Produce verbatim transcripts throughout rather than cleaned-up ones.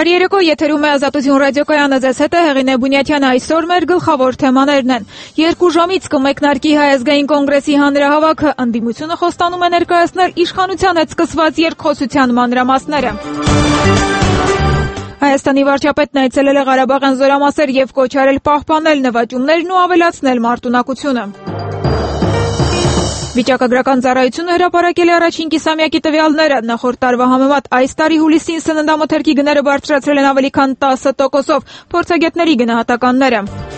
Բարի երեկո, եթերում է Ազատություն ռադիոկայանը, ձեզ հետ է Հեղինե Բունյաթյանը, այսօր մեր գլխավոր թեմաներն են։ Երկու ժամից կմեկնարկի Հայ ազգային կոնգրեսի հանրահավաքը, ընդդիմությունը խոստանում է ներկայացնել իշխանության հետ սկսված երկխոսության մանրամասները։ Հայաստանի վարչապետն այցելել է Ղարաբաղյան զորամասեր եւ կոչ արել պահպանել նվաճումներն ու ավելացնել մարտունակությունը։ Վիճակագրական ծառայությունը հրապարակել է առաջին կիսամյակի տվյալները։ Նախորդ տարվա համեմատ այս տարի հուլիսին սննդամթերքի գները բարձրացրել են ավելի քան տասը տոկոսով, փորձագետների գնահատականները։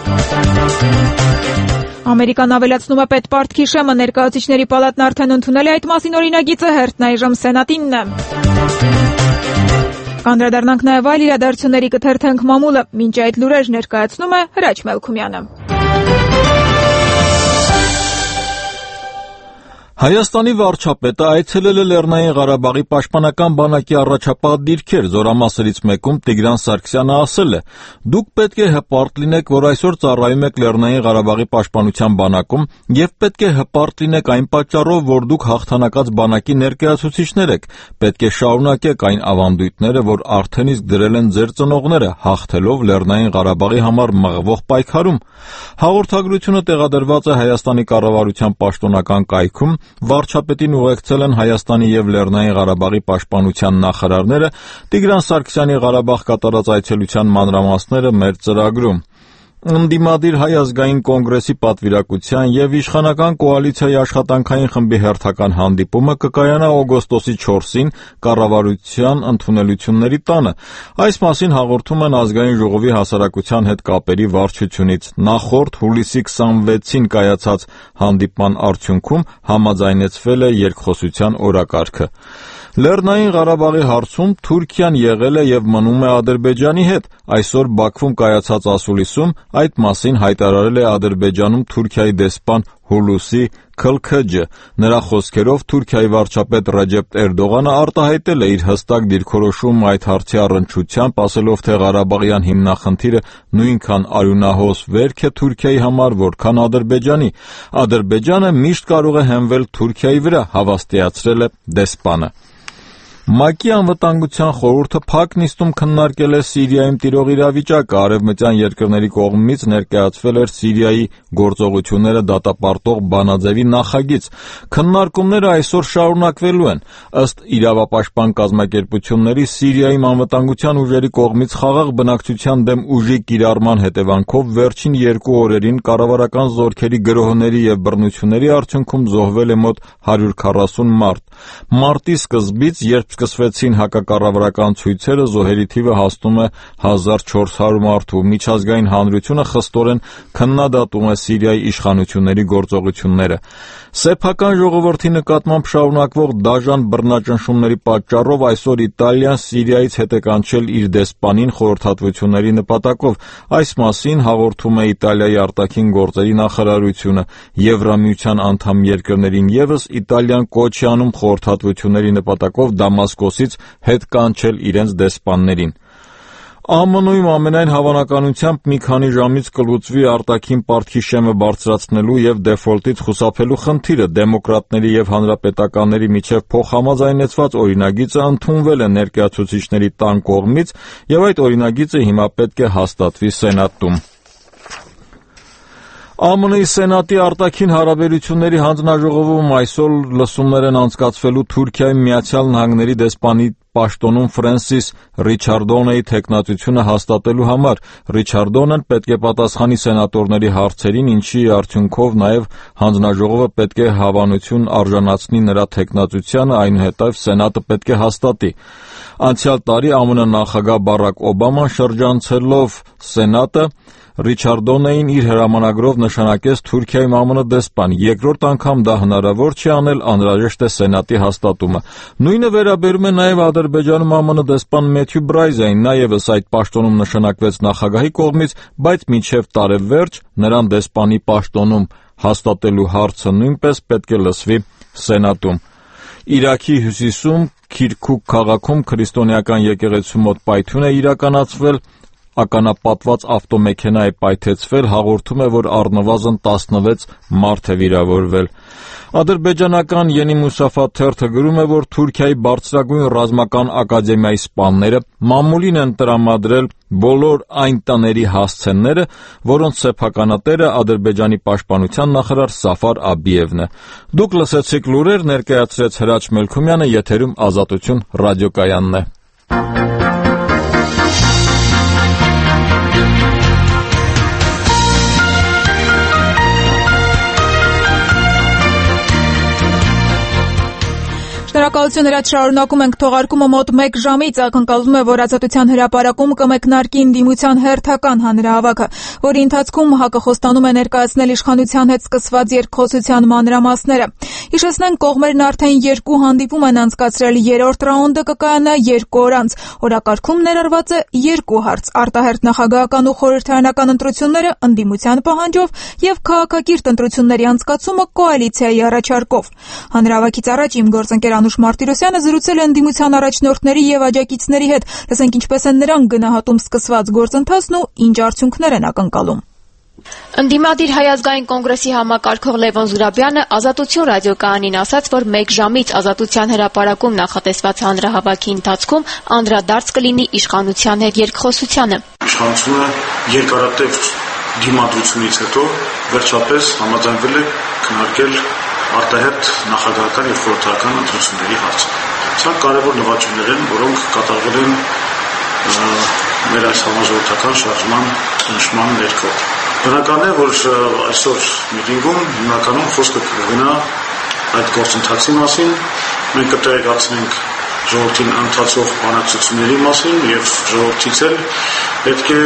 Ամերիկան ավելացնում է պետպարտքի շեմը, ներկայացուցիչների պալատն արդեն ընդունել է այդ մասին օրինագիծը, հերթն այժմ սենատինն է։ Կանդրադառնանք նաև այլ իրադարձությունների, կթերթենք մամուլը, մինչ այդ լուրեր ներկայացնում է Հրաչ Մելքումյանը։ Հայաստանի վարչապետը այցելել է Լեռնային Ղարաբաղի պաշտպանական բանակի առաջապահ դիրքեր, զորամասերից մեկում Տիգրան Սարգսյանը ասել է. «Դուք պետք է հպարտ լինեք, որ այսօր ծառայում եք Լեռնային Ղարաբաղի պաշտպանության բանակում եւ պետք է հպարտ լինեք այն պատճառով, որ դուք հաղթանակած բանակի ներկայացուցիչներ եք, պետք է շարունակեք այն ավանդույթները, որ արդեն իսկ դրել են ձեր ծնողները, հաղթելով Լեռնային Ղարաբաղի համար մղվող պայքարում»։ Հաղորդագրությունը տեղադրված է Հայաստանի կառավարության պաշտոնական կայքում։ Վարչապետին ուղեկցել են Հայաստանի եւ Լեռնային Ղարաբաղի պաշտպանության նախարարները, Տիգրան Սարգսյանի Ղարաբաղ կատարած այցելության մանրամասները մեր ծրագրում։ Ընդդիմադիր Հայ ազգային կոնգրեսի պատվիրակության եւ իշխանական կոալիցիայի աշխատանքային խմբի հերթական հանդիպումը կկայանա օգոստոսի չորսին կառավարության ընդունելությունների տանը։ Այս մասին հաղորդում են ազգային ժողովի հասարակության հետ կապերի վարչությունից։ Նախորդ հուլիսի քսանվեցին կայացած հանդիպման արդյունքում համաձայնեցվել է երկխոսության օրակարգը։ Լեռնային Ղարաբաղի հարցում Թուրքիան եղել է եւ մնում է Ադրբեջանի հետ։ Այսօր Բաքվում կայացած ասուլիսում այդ մասին հայտարարել է Ադրբեջանում Թուրքիայի դեսպան Հուլուսի Քլքջը։ Նրա խոսքերով Թուրքիայի վարչապետ Ռեջեփ Էրդողանը արտահայտել է իր հստակ դիրքորոշումը այդ հարցի առնչությամբ, ասելով, թե Ղարաբաղյան հիմնախնդիրը նույնքան արյունահոս վերք է Թուրքիայի համար, որքան Ադրբեջանի։ Ադրբեջանը միշտ կարող է հենվել Թուրքիայի վրա, հավաստիացրել է դեսպանը։ ՄԱԿ-ի անվտանգության խորհուրդը փակ նիստում քննարկել է Սիրիայում տիրող իրավիճակը։ Արևմտյան երկրների կողմից ներկայացվել էր Սիրիայի գործողությունները դատապարտող բանաձևի նախագիծ։ Քննարկումները այսօր շարունակվելու են։ Ըստ իրավապաշտպան կազմակերպությունների, Սիրիայում անվտանգության ուժերի կողմից խաղաղ բնակչության դեմ ուժի կիրառման հետևանքով վերջին երկու օրերին կառավարական զորքերի գրոհների եւ բռնությունների արդյունքում զոհվել է մոտ հարյուր քառասուն մարդ։ Մարտի սկզբից, երբ սկսվեցին հակակառավարական ցույցերը, զոհերի թիվը հասնում է հազար չորս հարյուր մարդու։ Միջազգային հանրությունը խստորեն քննադատում է Սիրիայի իշխանությունների գործողությունները։ Սեփական ժողովրդի նկատմամբ շարունակվող դաժան բռնաճնշումների պատճառով այսօր Իտալիան Սիրիայից հետ է կանչել իր դեսպանին խորհրդատվությունների նպատակով։ Այս մասին հաղորդում է Իտալիայի արտաքին գործերի նախարարությունը։ Եվրամիության անդամ երկրներին ևս Իտալիան կոչ է անում խորհրդատվությունների նպատակով Դամասկոսից հետ կանչել իրենց դեսպաններին։ ԱՄՆ-ում ամենայն հավանականությամբ մի քանի ժամից կլուծվի արտաքին պարտքի շեմը բարձրացնելու եւ դեֆոլտից խուսափելու խնդիրը։ Դեմոկրատների եւ հանրապետականների միջև փոխհամաձայնեցված օրինագիծը ընդունվել է ներկայացուցիչների տան կողմից եւ այդ օրինագիծը հիմա պետք է հաստատվի Սենատում։ ԱՄՆ-ի Սենատի արտաքին հարաբերությունների հանձնաժողովում այսօր լսումներ են անցկացվելու Թուրքիայի Միացյալ Նահանգների դեսպանի պաշտոնում Ֆրենսիս Ռիչարդոնեի թեկնածությունը հաստատելու համար։ Ռիչարդոնեն պետք է պատասխանի սենատորների հարցերին, ինչի արդյունքով նաև հանձնաժողովը պետք է հավանություն արժանացնի նրա թեկնածությանը, այնուհետև Սենատը պետք է հաստատի։ Անցյալ տարի ԱՄՆ նախագահ Բարակ Օբաման շրջանցելով Սենատը Ռիչարդոնեին իր հրամանագրով նշանակեց Թուրքիայում ԱՄՆ դեսպան։ Երկրորդ անգամ դա հնարավոր չի անել, անհրաժեշտ է Սենատի հաստատումը։ Նույնը վերաբերում է նաև Ադրբեջանում ԱՄՆ դեսպան Մեթյու Բրայզային, նա ևս այդ պաշտոնում նշանակվեց նախագահի կողմից, բայց մինչև տարեվերջ նրան դեսպանի պաշտոնում հաստատելու հարցը նույնպես պետք է լսվի Սենատում։ Իրաքի հյուսիսում Քիրքուկ քաղաքում քրիստոնեական եկեղեցու մոտ պայթյուն է իրականացվել։ ականապատված ավտոմեքենա է պայթեցվել, հաղորդում է, որ առնվազն տասնվեց մարդ է վիրավորվել։ Ադրբեջանական Yeni Musafat թերթը գրում է, որ Թուրքիայի բարձրագույն ռազմական ակադեմիայի սպաները մամուլին են տրամադրել բոլոր այն տների հասցեները, որոնց սեփականատերը Ադրբեջանի պաշտպանության նախարար Սաֆար Աբիևն է։ Դուք լսեցիք լուրեր, ներկայացրեց Հրաչ Մելքումյանը, եթերում Ազատություն ռադիոկայանն է։ Շնորհակալություն, Հրաչ, շարունակում ենք թողարկումը մոտ մեկ ժամից, ակնկալվում է, որ Ազատության հրապարակում կմեկնարկի ընդդիմության հերթական հանրահավաքը, որի ընթացքում ՀԱԿ-ը խոստանում է ներկայացնել իշխանության հետ սկսված երկխոսության մանրամասները։ Հիշեցնենք, կողմերն արդեն երկու հանդիպում են անցկացրել, երրորդ ռաունդը կկայանա երկու օր անց։ Օրակարգում ներառված է երկու հարց՝ արտահերթ նախագահական ու խորհրդարանական ընտրությունները ընդդիմության պահանջով եւ քաղաքակիրթ ընտրությունների անցկացումը կոալիցիայի առաջարկով։ Հանրահավաքից առաջ իմ գործընկեր Անուշ Մարտիրոսյանը զրուցել է ընդդիմության առաջնորդների եւ աջակիցների հետ։ Լսենք ինչպես են նրանք գնահատում սկսված գործընթացն ու ինչ արդյունքներ են ակնկալում։ Ընդդիմադիր Հայ ազգային կոնգրեսի համակարգող Լևոն Զուրաբյանը Ազատություն ռադիոկայանին ասաց, որ մեկ ժամից Ազատության հրապարակում նախատեսված հանրահավաքի ընթացքում անդրադարձ կլինի իշխանության հետ երկխոսությանը։ Իշխանությունը երկարատև դիմադրությունից հետո վերջապես համաձայնվել է քննարկել արտահերթ նախագահական եւ խորհրդարանական ընտրությունների հարցը։ Սա կարևոր նվաճումներ են, որոնք կատարվել են մեր այս համաժողովրդական շարժման ճնշման ներքո։ Բնական է, որ այսօր միտինգում հիմնականում խոսքը կգնա այդ գործընթացի մասին, մենք կտեղեկացնենք ժողովրդին ընթացող բանակցությունների մասին եւ ժողովրդից էլ պետք է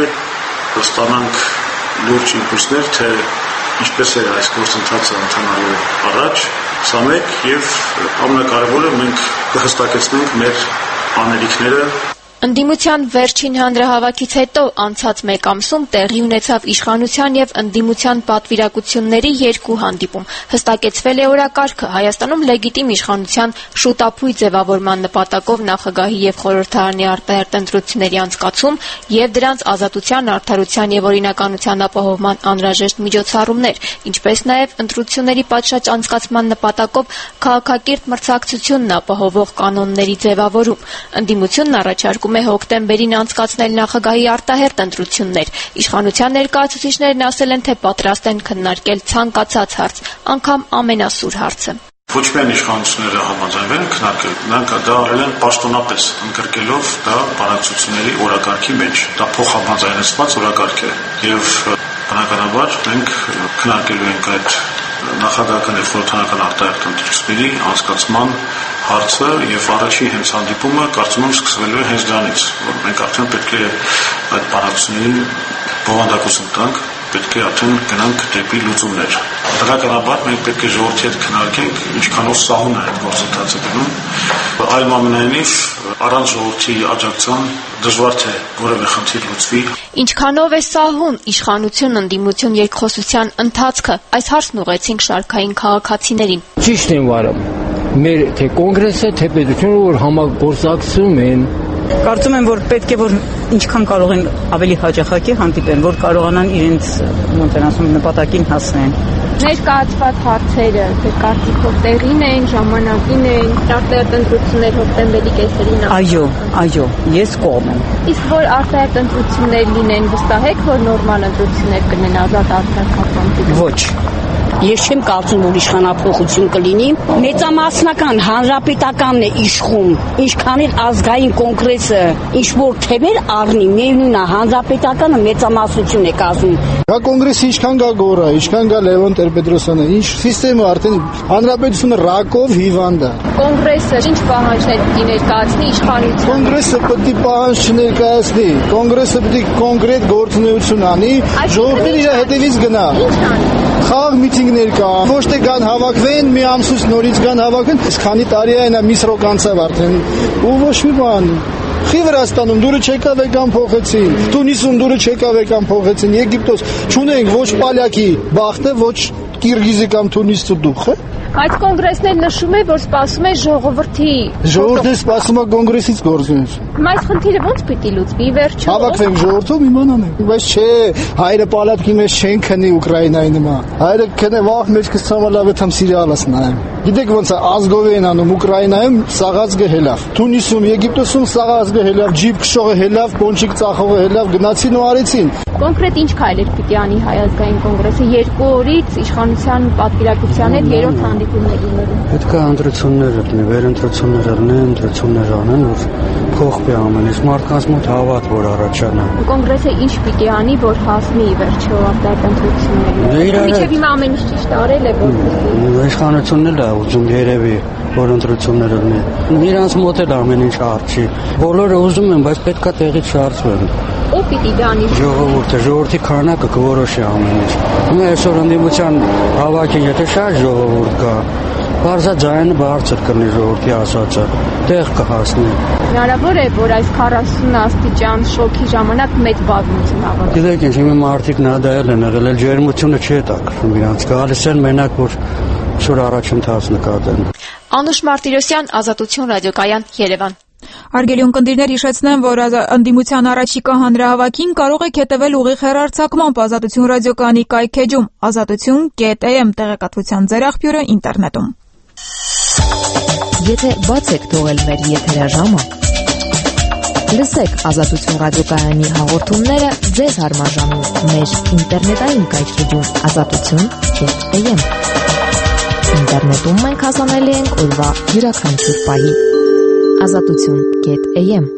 ստանանք լուրջ իմպուլսներ, թե ինչպես է այս գործընթացը ընթանալու առաջ, սա մեկ եւ ամենակարևորը մենք կհստակեցնենք մեր անելիքները։ Ընդդիմության վերջին հանրահավաքից հետո անցած մեկ ամսում տեղի ունեցավ իշխանության եւ ընդդիմության պատվիրակությունների երկու հանդիպում։ Հստակեցվել է օրակարգը, Հայաստանում լեգիտիմ իշխանության շուտափույթ ձևավորման նպատակով նախագահի եւ խորհրդարանի արտահերթ ընտրությունների անցկացում եւ դրանց ազատության, արդարության եւ օրինականության ապահովման անհրաժեշտ միջոցառումներ, ինչպես նաեւ ընտրությունների պատշաճ անցկացման նպատակով քաղաքակիրթ մրցակցությունն ապահովող կանոնների ձևավորում։ Ընդդիմությունն առաջարկում է հոկտեմբերին անցկացնել նախագահի արտահերթ ընտրություններ։ Իշխանության ներկայացուցիչներն ասել են, թե պատրաստ են քննարկել ցանկացած հարց, անգամ ամենասուր հարցը։ Ոչ միայն իշխանությունները համաձայնվել են քննարկել, նրանք դա արել են պաշտոնապես, ընդգրկելով դա բանակցությունների օրակարգի մեջ։ Դա փոխհամաձայնեցված օրակարգ է եւ բնականաբար մենք քննարկելու ենք այդ նախագահական եւ խորհրդարանական արտահերթ ընտրությունների անցկացման հարցը եւ առաջին հենց հանդիպումը կարծում եմ սկսվելու է հենց դրանից, որ մենք արդեն պետք է այդ բանակցություններին բովանդակություն տանք, պետք է արդեն գնանք դեպի լուծումներ։ Բնականաբար մենք պետք է ժողովրդի հետ քննարկենք ինչքանով սահուն է այդ գործընթացը գնում, այլմամենայնիվ առանց ժողովրդի աջակցության դժվար թե որևէ խնդիր լուծվի։ Ինչքանով է սահուն իշխանություն ընդդիմություն երկխոսության ընթացքը, այս հարցն ուղղեցինք շարքային քաղաքացիներին։ Ճիշտ են վարում։ Մեր թե կոնգրեսը, թե պետությունը, որ համագործակցում են, կարծում եմ, որ պետք է որ ինչքան կարող են ավելի հաճախակի հանդիպեն, որ կարողանան իրենց ոնց են ասում նպատակին հասնեն։ Ներկայացված հարցերը թե կարծիքով տեղին են, ժամանակին են, արտահերթ ընտրություններ հոկտեմբերի կեսերին։ Այո, այո, ես կողմ եմ։ Իսկ որ արտահերթ ընտրություններ լինեն, վստահ եք, որ նորմալ ընտրություններ կլինեն ազատ արդար քաղաքացիների։ Ոչ։ Ես չեմ կարծում, որ իշխանափոխություն կլինի։ Մեծամասնական հանրապետականն է իշխում, ինչքան էլ ազգային կոնգրեսը ինչ-որ թևեր առնի, միևնույն է հանրապետականը մեծամասնություն է կազմում։ Գա կոնգրեսը ինչքան գա Գորա, ինչքան գա Լևոն Տեր-Պետրոսյանը, ինչ սիստեմը արդեն հանրապետությունը ռակով հիվանդ է։ Կոնգրեսը ինչ պահանջներ պիտի ներկայացնի իշխանության։ Կոնգրեսը պետք է պահանջ չներկայացնի, կոնգրեսը պետք է կոնկրետ գործունեություն անի, ժողովուրդն իր հետևից գնա։ Ինչ անի։ Խաղ միտինգներ կա, ոչ թե կան հավաքվեն, մի ամսուց նորից կան հավաքվեն, այս քանի տարի է նա մի սրոք անցավ արդեն, ու ոչ մի բան։ Խի Վրաստանում դուրը չեկավ եկան փոխեցին, Թունիսում դուրը չեկավ եկան փոխեցին, Եգիպտոս չունենք ոչ պալյակի բախտը, ոչ կիրգիզի կամ թունիսցու դուխը։ Այդ կոնգրեսն նշում է, որ սպասում է ժողովրդի։ Ժողովուրդը սպասում է կոնգրեսից գործեր։ Այս խնդիրը ո՞նց պիտի լուծվի վերջում։ Հավաքվենք ժողովրդով իմանանենք։ Բայց չէ, հայրը պալատքի մեջ չեն քնի Ուկրաինայի նման։ Հայրը քնե վաղ մեջ կցամալավ եմ սիրիալս նայեմ։ Գիտեք ոնց է ազգով են անում Ուկրաինայում սաղազգը հելավ։ Թունիսում, Եգիպտոսում սաղազգը հելավ, ջիպ քշողը հելավ, պոնչիկ ծախողը հելավ, գնացին ու արեցին։ Կոնկրետ ինչ քայլեր պիտի անի Հայ ազգային կոնգրեսը երկու օրից իշխանության պատվիրակության հետ երրորդ հանդիպումներ ունենալու։ Պետք է ընտրություններ լինի, վերընտրություններ լինեն, ընտրություններ անեն, որ փոխվի ամեն ինչ, մարդկանց մոտ հավատ որ առաջանա։ Կոնգրեսը ինչ պիտի անի, որ հասնի վերջո արտահայտ ընտրություններին։ Մինչև հիմա ամեն ինչ ճիշտ արել է որպեսզի։ Իշխանությունն էլ է ուզում երևի որ ընտրությունները լինեն։ Իրանց մոտ էլ ամեն ինչ արժի։ Բոլորը ուզում են, բայց պետք է տեղից շարժվեն։ Ո՞վ պիտի դա անի։ Ժողովուրդը, ժողովրդի քանակը կորոշի ամեն ինչ։ Հիմա այսօր ընդդիմության հավաքին եթե շատ ժողովուրդ կա, բարձրաձայնը բարձր կլինի ժողովրդի ասածը, տեղ կհասնի։ Հնարավոր է, որ այս քառասուն աստիճան շոկի ժամանակ մեծ բազմություն ավարտի։ Գիտեք ինչ, հիմա մարդիկ նադայել են եղել, էլ ջերմությունը չի տակվում իրանց, գալիս են մենակ որ շուր առաջընթաց նկատեն։ Անուշ Մարտիրոսյան, Ազատություն ռադիոկայան, Երևան։ Արգելի ունկնդիրներ, հիշեցնեմ, որ ընդդիմության առաջիկա հանրահավաքին կարող եք հետևել ուղիղ հեռարձակմամբ Ազատություն ռադիոկայանի կայքեջում ազատություն կետ էմ տեղեկատվության ձեր աղբյուրը ինտերնետում։ Եթե բաց եք թողել մեր եթերաժամը, լսեք Ազատություն ռադիոկայանի հաղորդումները ձեզ հարմարժամին մեր ինտերնետային կայքեջում ազատություն կետ էմ։ Ինտերնետում մենք հասանելի ենք օրվա յուրաքանչյուր պահի։ Ազատություն կետ էմ։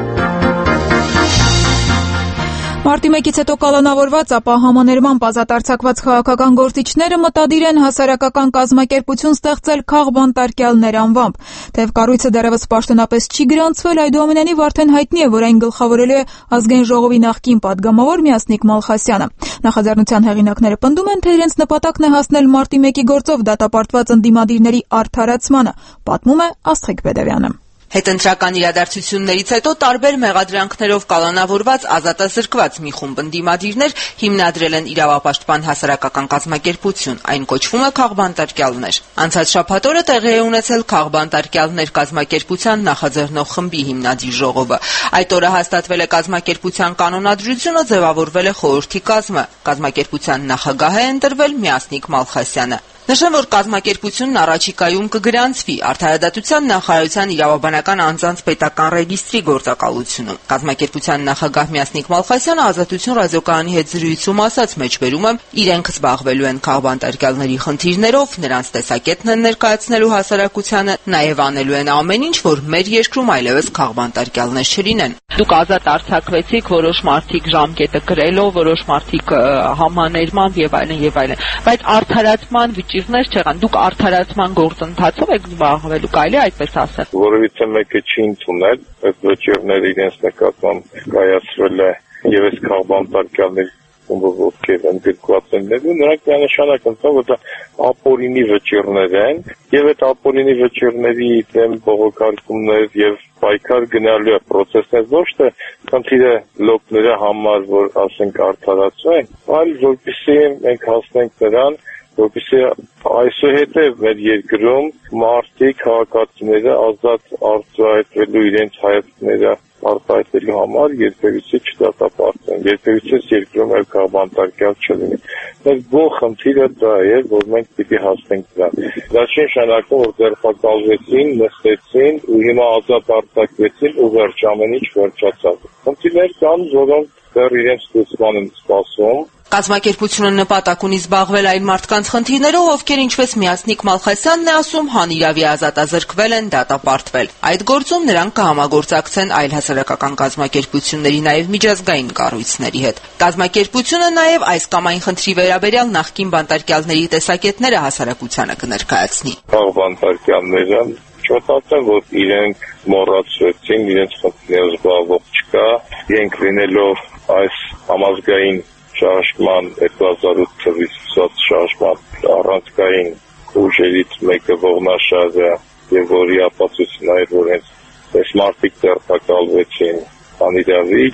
Մարտի մեկից հետո կալանավորված, ապա համաներմամբ ազատ արձակված քաղաքական գործիչները մտադիր են հասարակական կազմակերպություն ստեղծել քաղբանտարկյալներ անվամբ։ Թեև կառույցը դեռևս պաշտոնապես չի գրանցվել, այդուամենայնիվ արդեն հայտնի է, որ այն գլխավորելու է Ազգային ժողովի նախկին падգամավոր Միասնիկ Մալխասյանը։ Նախաձեռնության հեղինակները պնդում են, թե իրենց նպատակն է հասնել մարտի մեկի գործով դատապարտված ընդդիմադիրների արդարացմանը, պատմում է Աստղիկ Բեդևյանը։ Հետընտրական իրադարձություններից հետո տարբեր մեղադրանքներով կալանավորված ազատազրկված մի խումբ ընդդիմադիրներ հիմնադրել են իրավապաշտպան հասարակական կազմակերպություն, այն կոչվում է քաղբանտարկյալներ։ Անցած շաբաթ օրը տեղի է ունեցել քաղբանտարկյալներ կազմակերպության նախաձեռնող խմբի հիմնադիր ժողովը։ Այդ օրը հաստատվել է կազմակերպության կանոնադրությունը, ձևավորվել է խորհրդի կազմը։ Կազմակերպության նախագահ է ընտրվել Միասնիկ Մալխասյանը։ Նշեմ, որ կազմակերպությունն առաջիկայում կգրանցվի Արդարադատության նախարարության իրավաբանական անձանց պետական ռեգիստրի գործակալությունում։ Կազմակերպության նախագահ Միասնիկ Մալխասյանը Ազատություն ռադիոկայանի հետ զրույցում ասաց մեջբերում եմ, իրենք զբաղվելու են քաղբանտարկյալների խնդիրներով, նրանց տեսակետն են ներկայացնելու հասարակությանը, նաև անելու են ամեն ինչ, որ մեր երկրում այլևս քաղբանտարկյալներ չլինեն։ Դուք ազատ արձակվեցիք, որոշ մարդիկ ժամկետը գրելով, որոշ մարդիկ համաներմամբ եւ այլն եւ այլն, բայց արդարացման վիճիրներ չեղան։ Դուք արդարացման գործընթացով եք զբաղվելու, կարելի է այդպես ասել։ Որովհետեւ մեկը չի ընդունել, այդ վճիռները իրենց նկատմամբ կայացրել է եւս քաղբանտարկյալների ովքեր ընդգրկված են ներու, նրանք միանշանակ ընդհանուր որ դա ապօրինի վճիռներ են եւ այդ ապօրինի վճիռների դեմ բողոքարկումներ եւ պայքար գնալու է process-ներ, ոչ թե քննիլը լոկները համար որ ասենք արդարացվեն, այլ որպեսզի մենք հասնենք նրան, որպեսզի այսուհետև մեր երկրում մարդիկ, քաղաքացիները ազատ արտահայտվելու իրենց հայացքները արտահայտելու համար երբևիցե չդատապարտեն, երբևիցե երկրում այլ քաղբանտարկյալ չլինի։ Մեր ողջ խնդիրը դա է, որ մենք պիտի հասնենք դրան։ Դա չի նշանակում, որ ձերբակալվեցին, նստեցին ու հիմա ազատ արտահայտվեցին ու վերջ ամեն ինչ վերջացավ։ Խնդիրներ կան, որոնք դեռ իրենց լուծման են սպասում։ Կազմակերպությունը նպատակ ունի զբաղվել այն մարդկանց խնդիրներով, ովքեր ինչպես Միասնիկ Մալխասյանն է ասում, հանիրավի ազատազրկվել են, դատապարտվել։ Այդ գործում նրանք կհամագործակցեն այլ հասարակական կազմակերպությունների, նաև միջազգային կառույցների հետ։ Կազմակերպությունը նաև այս կամ այն խնդրի վերաբերյալ նախկին բանտարկյալների տեսակետները հասարակությանը կներկայացնի։ Բանտարկյալները չոտացան, որ իրենք մոռացրեցին, իրենց խնդիրներով զբաղվող չկա, իրենք լինելով այս համազգային շարժման երկու հազար ութ թվականից սկսած շարժման առանցքային ուժերից մեկը ողնաշարը եւ որի ապացույցն էր, որ հենց այս մարդիկ ձերբակալվեցին անիրավի եւ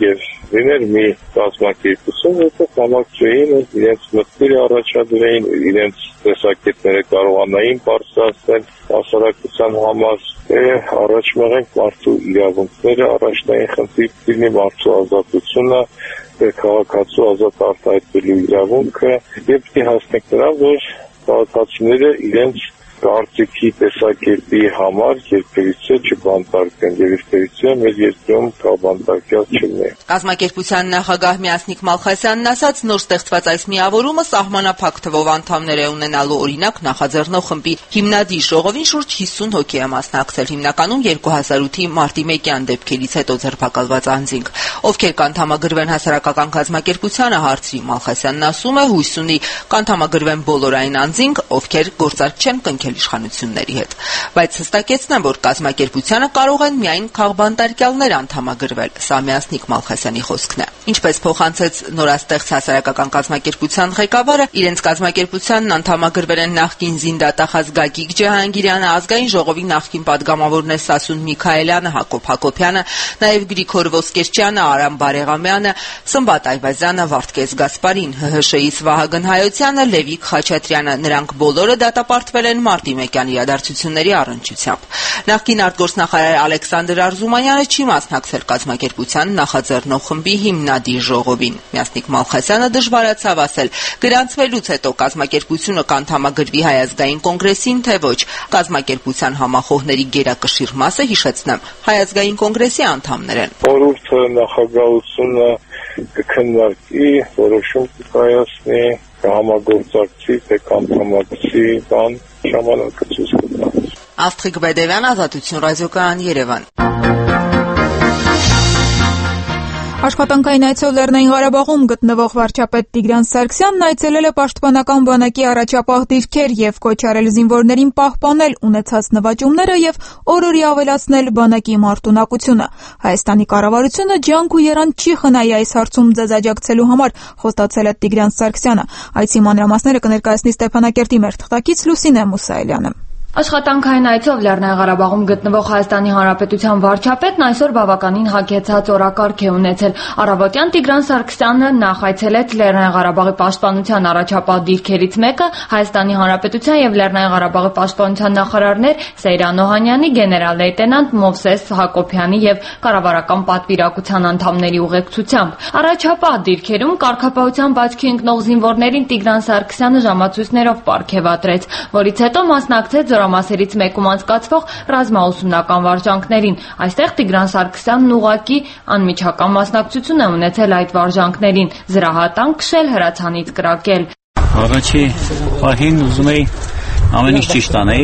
լիներ մի կազմակերպություն, որտեղ համակցեին իրենց մտքերը առաջադրեին, իրենց տեսակետները կարողանային բարձրացնել հասարակության համար, թե առաջ մղենք մարդու իրավունքները, առաջնային խնդիր լինի մարդու ազատությունը, թե քաղաքացու ազատ արտահայտվելու իրավունքը, եւ պետք է հասնենք նրան, որ քաղաքացիները իրենց կարծիքի տեսակետի համար երբևիցե չբանտարկեն եւ երբևիցե մեր երկրում կաբանտարկյալ չլինի։ Կազմակերպության նախագահ Միասնիկ Մալխասյանն ասաց, նոր ստեղծված այս միավորումը սահմանափակ թվով անդամներ է ունենալու, օրինակ նախաձեռնող խմբի հիմնադիր ժողովին շուրջ հիսուն հոգի է մասնակցել, հիմնականում երկու հազար ութի մարտի մեկյան դեպքերից հետո ձերբակալված անձինք, ովքեր կանդամագրվեն հասարակական կազմակերպությանը, հարցրի Մալխասյանն ասում է, հույս ունի կանդամագրվեն բոլոր այն անձինք, ովքեր գործարք չեն կնքել իշխանությունների հետ, բայց հստակեցնեմ, որ կազմակերպությանը կարող են միայն քաղբանտարկյալներ անդամագրվել, սա Միասնիկ Մալխասյանի խոսքն է։ Ինչպես փոխանցեց նորաստեղծ հասարակական կազմակերպության ղեկավարը, իրենց կազմակերպությանն անդամագրվել են նախկին զինդատախազ Գագիկ Ջահանգիրյանը, ազգային ժողովի նախկին падգամավորներ Սասուն Միքայելյանը, Հակոբ Հակոբյանը, նաև Գրիգոր Ոսկերչյանը, Արամ Բարեղամյանը, Սմբատ Այվազյանը, Վարդգես Գասպարին, ՀՀՇ-ից Վահագն Հայոցյանը, Լևիկ Խաչատրյանը, նրանք բոլորը դատապարտվել են մարտի մեկյան իրադարձությունների առնչությամբ։ Նախկին արտգործնախարար Ալեքսանդր Արզումանյանը չի մասնակցել կազմակերպության նախաձեռնող խմբի հիմնադիր ժողովին։ Միասնիկ Մալխասյանը դժվարացավ ասել, գրանցվելուց հետո կազմակերպությունը կանդամագրվի Հայ ազգային կոնգրեսին, թե ոչ։ Կազմակերպության համախոհների գերակշիռ մասը, հիշեցնեմ, Հայ ազգային կոնգրեսի անդամներ են։ Խորհուրդը նախագահությունը կքննարկի, որոշում կկայացնի, կհամագործակցի, թե կանդամակցի, բան ժամանակը ցույց կտա։ Աստղիկ Բեդևյան, Ազատություն ռադիոկայան, Երևան։ Աշխատանքային այցով Լեռնային Ղարաբաղում գտնվող վարչապետ Տիգրան Սարգսյանն այցելել է պաշտպանական բանակի առաջապահ դիրքեր եւ կոչ արել զինվորներին պահպանել ունեցած նվաճումները եւ օրորի ավելացնել բանակի մարտունակությունը։ Հայաստանի կառավարությունը ջանք ու երանգ չի խնայի այս հարցում ձեզ աջակցելու համար, խոստացել է Տիգրան Սարգսյանը։ Այցի մանրամասները կներկայացնի Ստեփանակերտի մեր թղթակից Լուսինե Մուսայելյանը։ Աշխատանքային այցով Լեռնային Ղարաբաղում գտնվող Հայաստանի Հանրապետության վարչապետն այսօր բավականին հագեցած օրակարգ է ունեցել։ Առավոտյան Տիգրան Սարգսյանը նախ այցելեց Լեռնային Ղարաբաղի պաշտպանության առաջապահ դիրքերից մեկը, Հայաստանի Հանրապետության եւ Լեռնային Ղարաբաղի պաշտպանության նախարարներ Սեյրան Օհանյանի, գեներալ-լեյտենանտ Մովսես Հակոբյանի եւ կառավարական պատվիրակության անդամների ուղեկցությամբ։ Առաջապահ դիրքերում կարգապահությամբ աչքի ընկնող զինվորներին Տիգրան Սարգսյանը ժամացույցներով պարգևատրեց, որից հետո մասնակցեց զորամասերից մեկում անցկացվող ռազմաուսումնական վարժանքներին։ Այստեղ Տիգրան Սարգսյանն ուղղակի անմիջական մասնակցություն է ունեցել այդ վարժանքներին, զրահատան քշել, հրացանից կրակել։ Առաջի պահին ուզում էի ամեն ինչ ճիշտ անեի,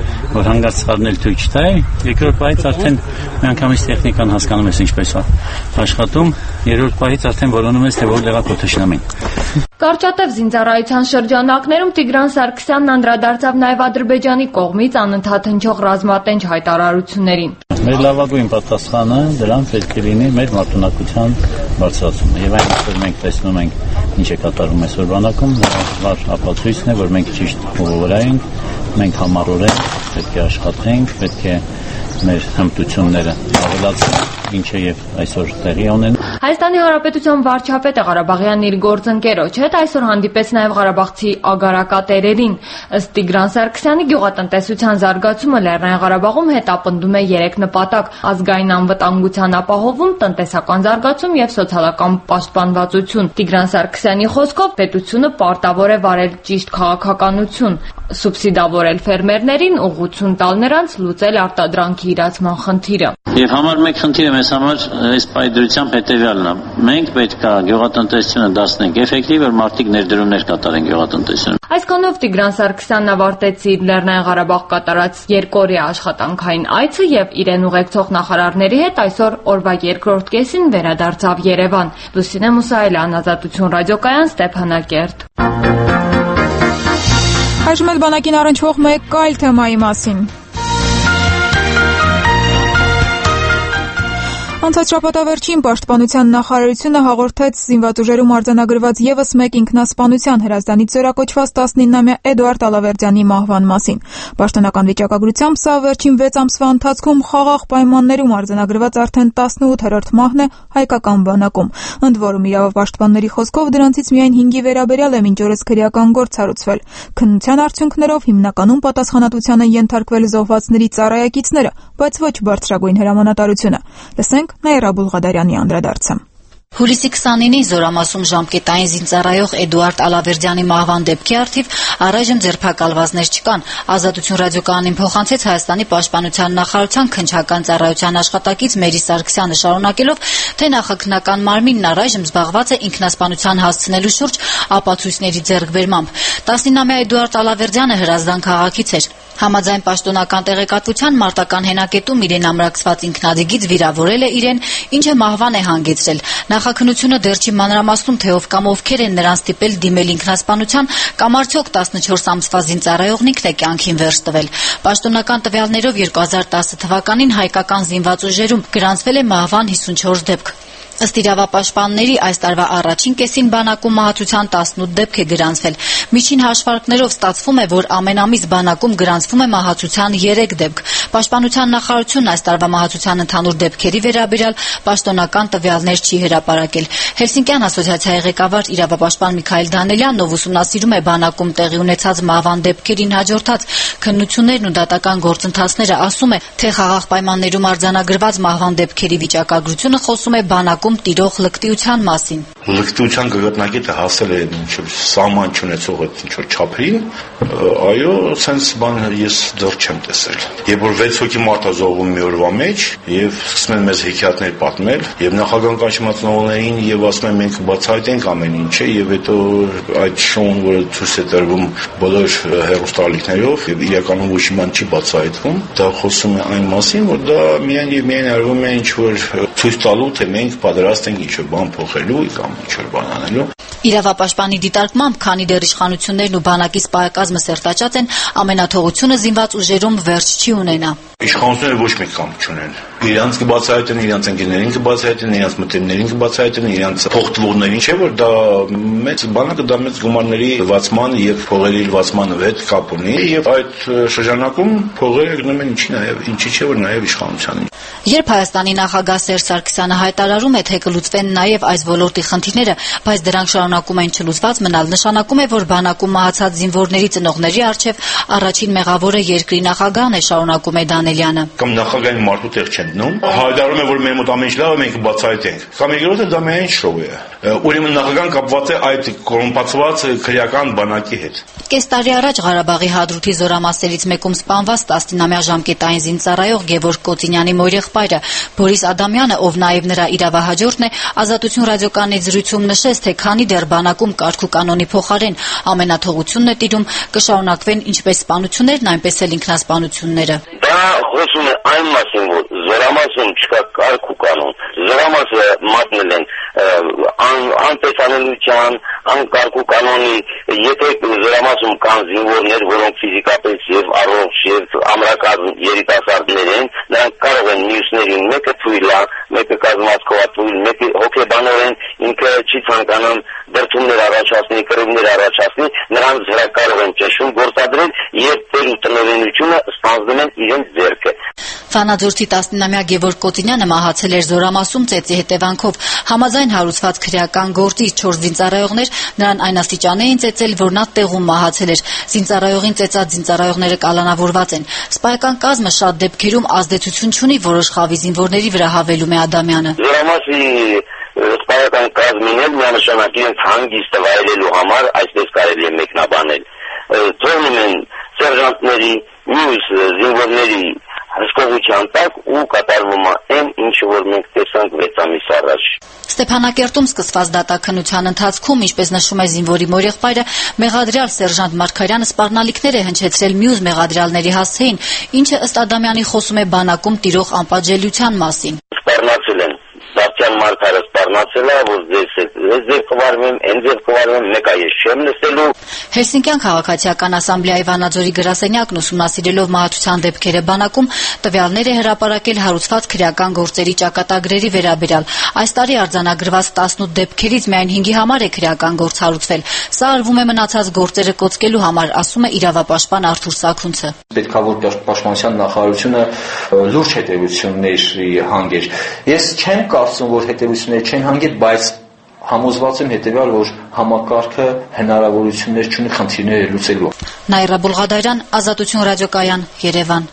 որ հանգած սխալներ թույլ չտայի, երկրորդ պահից արդեն միանգամից տեխնիկան հասկանում ես ինչպես է աշխատում, երրորդ պահից արդեն որոնում ես, թե որտեղ է քո թշնամին։ Կարճատև զինծառայության շրջանակներում Տիգրան Սարգսյանն անդրադարձավ նաև Ադրբեջանի կողմից անընդհատ հնչող ռազմատենչ հայտարարություններին։ Մեր լավագույն պատասխանը դրան պետք է լինի մեր մարտունակության բարձրացումը։ Եվ այն, որ մենք տեսնում ենք ինչ է կատարվում այսօր բանակում, լավ ապացույցն է, որ մենք ճիշտ ուղու վրա ենք, մենք համառորեն պետք է աշխատենք, պետք է մեր հմտությունները ավելացնենք, ինչը եւ այսօր տեղի ունեն։ Հայաստանի Հանրապետության վարչապետը Ղարաբաղյան իր գործընկերոջ հետ այսօր հանդիպեց նաև ղարաբաղցի ագարակատերերին։ Ըստ Տիգրան Սարգսյանի գյուղատնտեսության զարգացումը Լեռնային Ղարաբաղում հետապնդում է երեք նպատակ՝ ազգային անվտանգության ապահովում, տնտեսական զարգացում եւ սոցիալական պաշտպանվածություն։ Տիգրան Սարգսյանի խոսքով պետությունը պարտավոր է վարել ճիշտ քաղաքականություն, սուբսիդավորել ֆերմերներին, ուղղություն տալ նրանց, լուծել արտադրանքի իրացման խնդիրը։ Եվ համար մեկ խնդիրը մեզ համար այս պայդրությամբ հետևյալն է։ Մենք պետք է գյուղատնտեսությունը դարձնենք էֆեկտիվ, որ մարդիկ ներդրումներ կատարեն գյուղատնտեսությունում։ Այսքանով Տիգրան Սարգսյանն ավարտեց իր Լեռնային Ղարաբաղ կատարած երկօրյա աշխատանքային այցը եւ իրեն ուղեկցող նախարարների հետ այսօր օրվա երկրորդ կեսին վերադարձավ Երևան։ Լուսինե Մուսայելյան, Ազատություն ռադիոկայան, Ստեփանակերտ։ Այժմ էլ բանակին առնչվող մեկ այլ թեմայի մասին։ Անցած շաբաթավերջին Պաշտպանության նախարարությունը հաղորդեց զինված ուժերում արձանագրված ևս մեկ ինքնասպանության հրազդանից զորակոչված տասնինամյա Էդուարդ Ալավերդյանի մահվան մասին։ Պաշտոնական վիճակագրությամբ սա վերջին վեց ամսվա ընթացքում խաղաղ պայմաններում արձանագրված արդեն տասնութերորդ մահն է հայկական բանակում։ Ընդ որում իրավապաշտպանների խոսքով դրանցից միայն հինգի վերաբերյալ է մինչ օրս քրեական գործ հարուցվել։ Քննության արդյունքներով հիմնականում պատասխանատվության են ենթարկվել զոհվածների ծառայակիցները, բայց ոչ բարձրագույն հրամանատարությունը։ Լսենք Նաիրա Բուլղադարյանի անդրադարձը։ Հուլիսի քսանինին Զորամասում ժամկետային զինծառայող Էդուարդ Ալավերդյանի մահվան դեպքի առթիվ առայժմ ձերբակալվածներ չկան։ Ազատություն ռադիոկայանին փոխանցեց Հայաստանի Պաշտպանության նախարարության քննչական ծառայության աշխատակից Մերի Սարգսյանը, շարունակելով, թե նախաքննական մարմինն առայժմ զբաղված է ինքնասպանության հասցնելու շուրջ ապացույցների ձեռքբերմամբ։ տասնինամյա Էդուարդ Ալավերդյանը հրազդան քաղաքից էր։ Համաձայն պաշտոնական տեղեկատվության մարտական հենակետում իրեն ամրացված ինքնադիգից վիրավորել է իրեն, ինչը մահվան է հանգեցրել։ Նախաքննությունը դեռ չի մանրամասնում, թե ով կամ ովքեր են նրան ստիպել դիմել ինքնասպանության, կամ արդյոք տասնչորս ամսվա զինծառայողն ինքն է կյանքին վերջ տվել։ Պաշտոնական տվյալներով երկու հազար տասը թվականին հայկական զինված ուժերում գրանցվել է մահվան հիսունչորս դեպք։ Ըստ իրավապաշտպանների այս տարվա առաջին կեսին բանակում մահացության տասնութ դեպք է գրանցվել։ Միջին հաշվարկներով ստացվում է, որ ամեն ամիս բանակում գրանցվում է մահացության երեք դեպք։ Պաշտպանության նախարարությունն այս տարվա մահացության ընդհանուր դեպքերի վերաբերյալ պաշտոնական տվյալներ չի հրապարակել։ Հելսինկյան ասոցիացիայի ղեկավար իրավապաշտպան Միքայել Դանելյանն, ով ուսումնասիրում է բանակում տեղի ունեցած մահվան դեպքերին հաջորդած քննություններն ու դատական գործընթացները, ասում է, թե խաղաղ պայմաններում արձանագրված մահվան դեպքերի վիճակագրությունը խոսում է բանակում տիրող լկտիության մասին։ Լկտիության գագաթնակետը հասել է ինչ-որ սահման չունեցող այդ ինչ-որ չափերին, այո, sense բան ես դեռ չեմ տեսել։ Երբ որ վեց հոգի մարդ է զոհվում մի օրվա մեջ եւ սկսում են մեզ հեքիաթներ պատմել եւ նախագահան կանչմատնողներին եւ ասում են մենք բացահայտենք ամեն ինչը եւ հետո այդ շոուն, որը ցույց է տրվում բոլոր հեռուստաալիքներով եւ իրականում ոչ մի բան չի բացահայտվում, դա խոսում է այն մասին, որ դա միայն եւ միայն արվում է ինչ-որ ցույց տալու, թե մենք պատրաստ ենք ինչ-որ բան փոխելու կամ ինչ-որ բան անելու։ Իրավապաշտպանի դիտարկմամբ, քանի դեռ իշխանություններն ու բանակի սպայակազմը սերտաճած են, ամենաթողությունը զինված ուժերում վերջ չի ունենա։ Իշխանությունները ոչ մի կամ չունեն։ Իրանց կբացահայտեն, իրանց ընկերներին կբացահայտեն, իրանց մտերիմներին կբացահայտեն, իրանց փոխտվողներին, չէ՞ որ դա մեծ բանակը դա մեծ գումարների լվացման եւ փողերի լվացման հետ կապ ունի եւ այդ շրջանակում փողերը գնում են ինչի նաեւ ինչի չէ որ նաեւ իշխանությանին։ Երբ Հայաստանի նախագահ Սերժ Սարգսյանը հայտարարում է, թե կլուծվեն նաեւ այս ոլորտի խնդիրները, բայց դրանք շարունակում են չլուծված մնալ, նշանակում է, որ բանակում մահացած զինվորների ծնողների առջև առաջին մեղավորը երկրի նախագահն է, շարունակում է Դանելյանը։ Կամ նախագահային մարդու տեղ չեն դնում, հայտարարում է, որ մեր մոտ ամեն ինչ լավ է, մենք կբացահայտենք։ Կամ երկրորդը դա միայն շոու է։ Ուրեմն նախագահան կապված է այդ կոռումպացված քրեական բանակի հետ։ Կես տարի առաջ Ղարաբաղի Հադրութի զորամասերից մեկում սպանված տասնինամյա ժամկետային զինծառայող Գևորգ Կոծինյանի մորեղբայրը Բորիս Ադամյանը, ով նաև նրա իրավահաջորդն է, Ազատություն ռադիոկայանի զրույցում նշեց, թե քանի դեռ բանակում կարգ ու կանոնի փոխարեն ամենաթողությունն է տիրում, կշարունակվեն ինչպես սպանություններն, այնպես էլ ինքնասպանությունները։ Դա խոսում է այն մասին, որ զորամասում չկա կարգ ու կանոն։ Զորամասը մատնել են անտեսանելիության, անկարգ ու կանոնի, եթե զորամասում կան զինվորներ, որոնք ֆիզիկապես եւ առողջ եւ ամրակազմ երիտասարդներ են, նրանք կարող են մյուսներին մեկը թույլ է, մեկը կազմածքովատույլ, մեկը հոգեբանորեն ինքը չի ցանկանում դրդումներ առաջացնի, կռիվներ առաջացնի, նրանց վրա կարող են ճնշում գործադրել եւ տեր ու տնօրինությունը ստանձնում են իրենց ձեռքը։ Վանաձորցի տասնինամյա Գևորգ Կոծինյանը մահացել էր զորամասում ծեծի հետևանքով։ Համաձայն հարուցված քրեական գործի չորս զինծառայողներ նրան այն աստիճան էին ծեծել, որ նա տեղում մահացել էր։ Զինծառայողին ծեծած զինծառայողները կալանավորված են։ Սպայական կազմը շատ դեպքերում ազդեցություն չունի որոշ խավի զինվորների վրա, հավելում է Ադամյանը։ Զորամասի սպայական կազմին էլ միանշանակ իրենց հանգիստը վայելելու համար այսպես կարելի է մեկնաբանել։ Թողնում են սերժանտների, մյուս զինվորների հսկողության տակ ու կատարվում է այն, ինչը որ մենք տեսանք վեց ամիս առաջ։ Ստեփանակերտում սկսված դատաքննության ընթացքում, ինչպես նշում է զինվորի մորեղբայրը, մեղադրյալ սերժանտ Մարգարյանը սպառնալիքներ է հնչեցրել մյուս մեղադրյալների հասցեին, ինչը ըստ Ադամյանի խոսում է բանակում տիրող անպատժելիության մասին։ Սպառնացել են Դավթյան Մարգարը, դառնացել է, որ ձեզ ձեր կվարում եմ, այն ձեր կվարում եմ, մեկա ես չեմ լսելու։ Հելսինկյան քաղաքացիական ասամբլեայի Վանաձորի գրասենյակն ուսումնասիրելով մահացության դեպքերը բանակում տվյալներ է հրապարակել հարուցված քրեական գործերի ճակատագրերի վերաբերյալ։ Այս տարի արձանագրված տասնութ դեպքերից միայն հինգի համար է քրեական գործ հարուցվել։ Սա արվում է մնացած գործերը կոծկելու համար, ասում է իրավապաշտպան Արթուր Սաքունցը։ Պետք է որ պաշտպանության նախարարությունը լուրջ հետևությունների հանգեր։ Ես չեմ կարծում, որ հետևություններ չեն հանգել, բայց համոզված եմ հետևյալ, որ համակարգը հնարավորություններ չունի խնդիրները լուծելու։ Նաիրա Բուլղադարյան, Ազատություն ռադիոկայան, Երևան։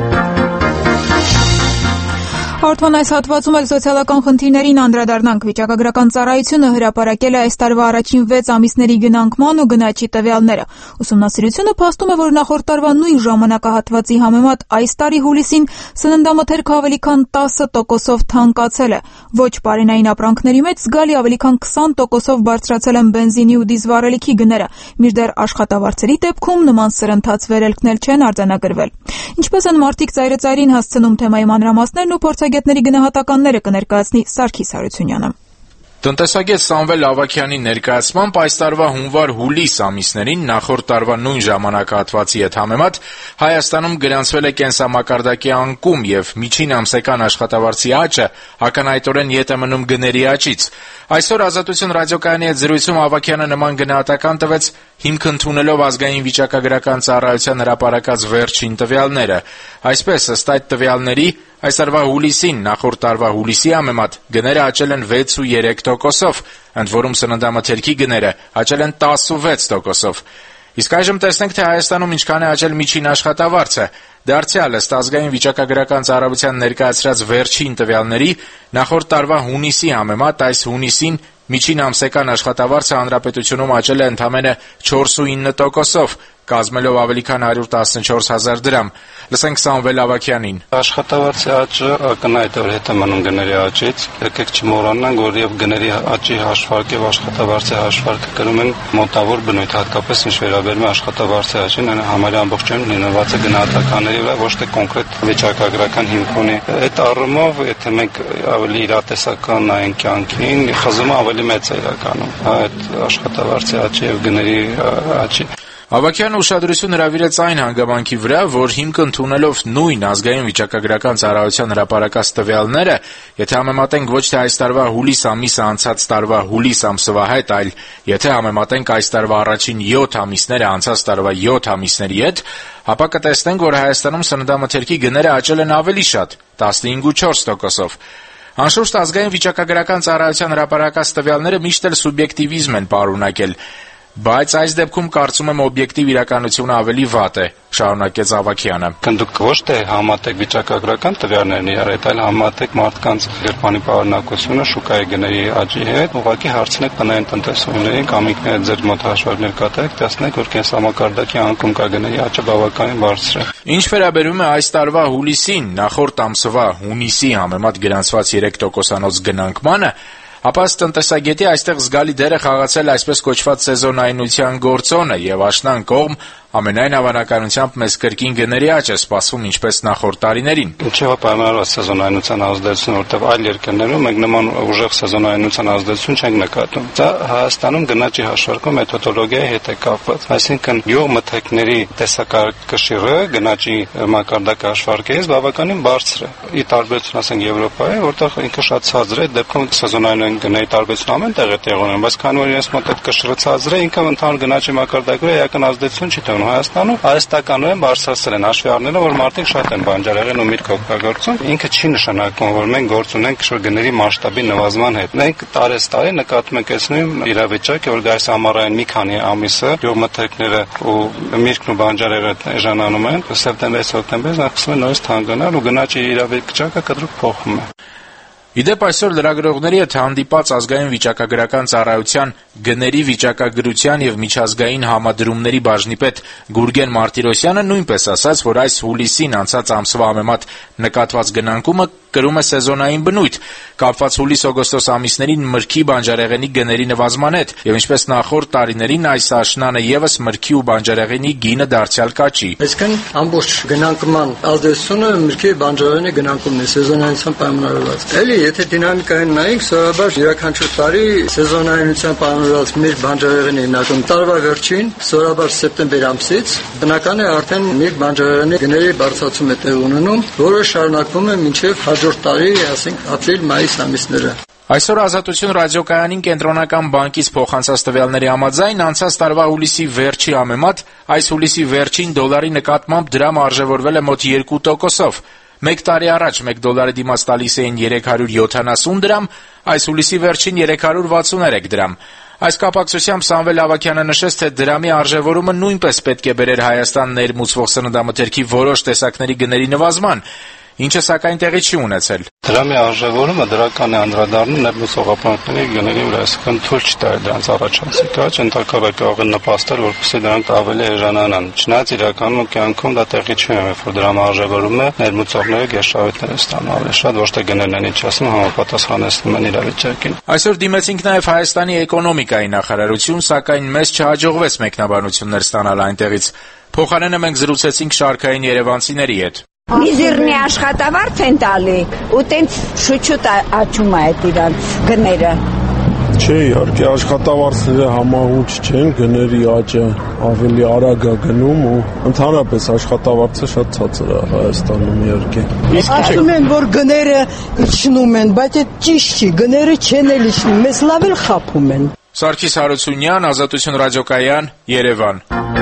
Արդման այս հատվածում էլ սոցիալական խնդիրներին անդրադառնանք։ Վիճակագրական ծառայությունը հրապարակել է այս տարվա առաջին վեց ամիսների գնանկման ու գնաճի տվյալները։ Ուսումնասիրությունը փաստում է, որ նախորդ տարվա նույն ժամանակահատվածի համեմատ այս տարի հուլիսին սննդամթերքը ավելի քան տասը տոկոսով թանկացել է։ Ոչ պարենային ապրանքների մեջ զգալի ավելի քան քսան տոկոսով բարձրացել են բենզինի ու դիզվառելիքի գները, մինչդեռ աշխատավարձերի դեպքում նման սրընթաց վերելքներ չեն արձանագրվել։ Ինչպես են մարդիկ ծայրը-ծայրին հասցնում թեմայի մանրամասներն ու փորձագետների գնահատականները կներկայացնի Սարգիս Հարությունյանը։ Տնտեսագետ Սամվել Ավագյանի ներկայացմամբ այս տարվա հունվար-հուլիս ամիսներին նախորդ տարվա նույն ժամանակահատվածի հետ համեմատ Հայաստանում գրանցվել է կենսամակարդակի անկում եւ միջին ամսական աշխատավարձի աճը ակնհայտորեն ետ է մնում գների աճից։ Այսօր Ազատություն ռադիոկայանի հետ զրույցում Ավագյանը նման գնահատական տվեց, հիմք ընդունելով ազգային վիճակագրական ծառայության հրապարակած վերջին տվյալները։ Այսպես, ըստ այդ տվյալների, այս տարվա հուլիսին նախորդ տարվա հուլիսի համեմատ գները աճել են վեց ու երեք տոկոսով, ընդ որում սննդամթերքի գները աճել են տասնվեց տոկոսով։ Իսկ այժմ տեսնենք, թե Հայաստանում ինչքան է աճել միջին աշխատավարձը։ Դարձյալ ըստ ազգային վիճակագրական ծառայության ներկայացրած վերջին տվյալների, նախորդ տարվա հունիսի համեմատ այս հունիսին միջին ամսական աշխատավարձը հանրապետությունում աճել է ընդամենը չորսուինը տոկոսով, կազմելով ավելի քան հարյուր տասնչորս հազար դրամ։ Լսենք Սամվել Ավագյանին։ Աշխատավարձի աճը ակնհայտորեն հետ է մնում գների աճից։ Եկեք չմոռանանք, որ եւ գների աճի հաշվարկը եւ աշխատավարձի հաշվարկը կրում են մոտավոր բնույթ, հատկապես ինչ վերաբերում է աշխատավարձի աճին, այն համարյա ամբողջովին հիմնված է գնահատականների վրա, ոչ թե կոնկրետ վիճակագրական հիմք ունի։ Այդ առումով, եթե մենք ավելի իրատեսական նայենք կյանքին, խզումը ավելի մեծ է իրականում։ Այդ աշխատավարձի աճի եւ գների աճի Ավագյանը ուշադրություն հրավիրեց այն հանգամանքի վրա, որ հիմք ընդունելով նույն ազգային վիճակագրական ծառայության հրապարակած տվյալները, եթե համեմատենք ոչ թե այս տարվա հուլիս ամիսը անցած տարվա հուլիս ամսվա հետ, այլ եթե համեմատենք այս տարվա առաջին յոթ ամիսները անցած տարվա յոթ ամիսների հետ, ապա կտեսնենք, որ Հայաստանում սննդամթերքի գները աճել են ավելի շատ՝ տասնհինգ ու չորս տոկոսով։ Անշուշտ ազգային վիճակագրական ծառայության հրապարակած տվյալները միշտ էլ սուբյեկտիվիզմ են պարունակել, բայց այս դեպքում կարծում եմ օբյեկտիվ իրականությունը ավելի վատ է, շարունակեց Ավագյանը։ Դուք ոչ թե համատեք վիճակագրական տվյալներն իրար, այլ համատեք մարդկանց գրպանի պարունակությունը շուկայի գների աճի հետ, ուղղակի հարցնեք տնային տնտեսուհիներին կամ ինքներդ ձեր մոտ հաշվարկներ կատարեք, տեսնեք, որ կենսամակարդակի անկում կա, գների աճը բավականին բարձր է։ Ինչ վերաբերում է այս տարվա հուլիսին, նախորդ ամսվա հունիսի համեմատ գրանցված երեք տոկոսանոց գնանկմանը, ապա տնտեսագետի այստեղ զգալի դեր է խաղացել այսպես կոչված սեզոնայնության գործոնը եւ աշնան կողմ ամենայն հավանականությամբ մեծ կրկին գների աճ է սպասվում ինչպես նախորդ տարիներին։ Ինչեւ պայմանավորված սեզոնայնության ազդեցությունը, որտեղ այլ երկրներում մենք նման ուժեղ սեզոնայնության ազդեցություն չենք նկատում։ Դա Հայաստանում գնաճի հաշվարկում մեթոդոլոգիայի հետ է կապված, այսինքն գյուղմթերքների տեսակարգշիռը գնաճի մակարդակը հաշվարկելիս բավականին բարձր է։ Ի տարբերություն ասենք Եվրոպայի, որտեղ ինքը շատ ցածր է, դեպքում սեզոնայնային գների տարբերությունը ամեն տեղ է տեղի ունենում, բայց քանի որ իրենց մոտ այդ կշիռը ցածր է, ինքը ընդհանուր գնաճի մակարդակը էական ազդեցություն չի տանում։ Հայաստանում արհեստականորեն բարձրացել են, հաշվի առնելով, որ մարդիկ շատ են բանջարեղեն ու միրգ օգտագործում, ինքը չի նշանակում, որ մենք գործ ունենք գների մասշտաբի նվազման հետ։ Մենք տարեստարի նկատում ենք այս նույն իրավիճակը, որ այս ամառային մի քանի ամիսը գյուղմթերքները ու միրգն ու բանջարեղենը էժանանում են, սեպտեմբերից հոկտեմբերից սկսում են նորից թանկանալ ու գնաճի իրավիճակը կտրուկ փոխվում է։ Իդեպ այսօր լրագրողների հետ հանդիպած ազգային վիճակագրական ծառայության գների վիճակագրության եւ միջազգային համադրումների բաժնի պետ Գուրգեն Մարտիրոսյանը նույնպես ասաց, որ այս հուլիսին անցած ամսվա համեմատ նկատված գնանկումը կրում է սեզոնային բնույթ, կապված հուլիս-օգոստոս ամիսներին մրգի բանջարեղենի գների նվազման հետ, եւ ինչպես նախորդ տարիներին այս աշնանը եւս մրգի ու բանջարեղենի գինը դարձյալ կաճի։ Այսինքն ամբողջ գնանկման ազդեցությունը մրգի բանջարեղենի գնանկումն է սեզոնայնության պայմանավորված։ Էլի եթե դինամիկային նայենք, սովորաբար յուրաքանչյուր տարի սեզոնայնությամբ անորոշ մեր բանջարեղենի հիմնականում տարվա վերջին, սովորաբար սեպտեմբեր ամսից, բնական է արդեն մեր բանջարեղենի գների բարձրացում է տեղի ունենում, որը շարունակվում է մինչև հաջորդ տարի, ասենք ապրիլ-մայիս ամիսները։ Այսօր Ազատություն ռադիոկայանի կենտրոնական բանկից փոխանցած տվյալների համաձայն անցած տարվա հուլիսի վերջի համեմատ այս հուլիսի վերջին դոլարի նկատմամբ դրամը արժևորվել է մոտ երկու տոկոսով։ Մեկ տարի առաջ մեկ դոլարի դիմաց տալիս էին երեք հարյուր յոթանասուն դրամ, այս հուլիսի վերջին երեք հարյուր վաթսուներեք դրամ։ Այս կապակցությամբ Սամվել Ավագյանը նշեց, թե դրամի արժևորումը նույնպես պետք է բերեր Հայաստան ներմուծվող սննդամթերքի որոշ տեսակների գների նվազման, ինչը սակայն տեղի չի ունեցել։ Դրամի արժևորումը դրական է անդրադառնում ներմուծող ապրանքների գների վրա, այսինքն թույլ չտա դրանց առաջացի կաջ, ընդհակառակը կարող է նպաստել, որպեսզի դրանք ավելի էժանանան։ Չնայած իրականում կյանքում դա տեղի չի ունենում, որ դրամի արժևորումը ներմուծողները գերշահույթներ են ստանում, ավելի շատ ոչ թե գներն են, ինչ ասում, համապատասխանեցնում են իրավիճակին։ Այսօր դիմեցինք նաև Հայաստանի էկոնոմիկայի նախարարություն, սակայն մեզ չհաջողվեց մեկնաբանություններ ստանալ այնտեղից։ Փոխարենը մենք զրուցեցինք շարքային երևանցիների հետ։ Միզիրնի աշխատավարձ են տալի, ու տենց շուչուտ աճում է այդ իրանց գները։ Չէ, իհարկե աշխատավարձերը համահունչ չեն, գների աճը ավելի արագ է գնում ու ընդհանրապես աշխատավարձը շատ ցածր է Հայաստանում իհարկե։ Ասում են, որ գները իջնում են, բայց այդ ճիշտ չի, գները չեն էլ իջնում, մեզ լավ էլ խաբում են։ Սարգիս Հարությունյան, Ազատություն ռադիոկայան, Երևան։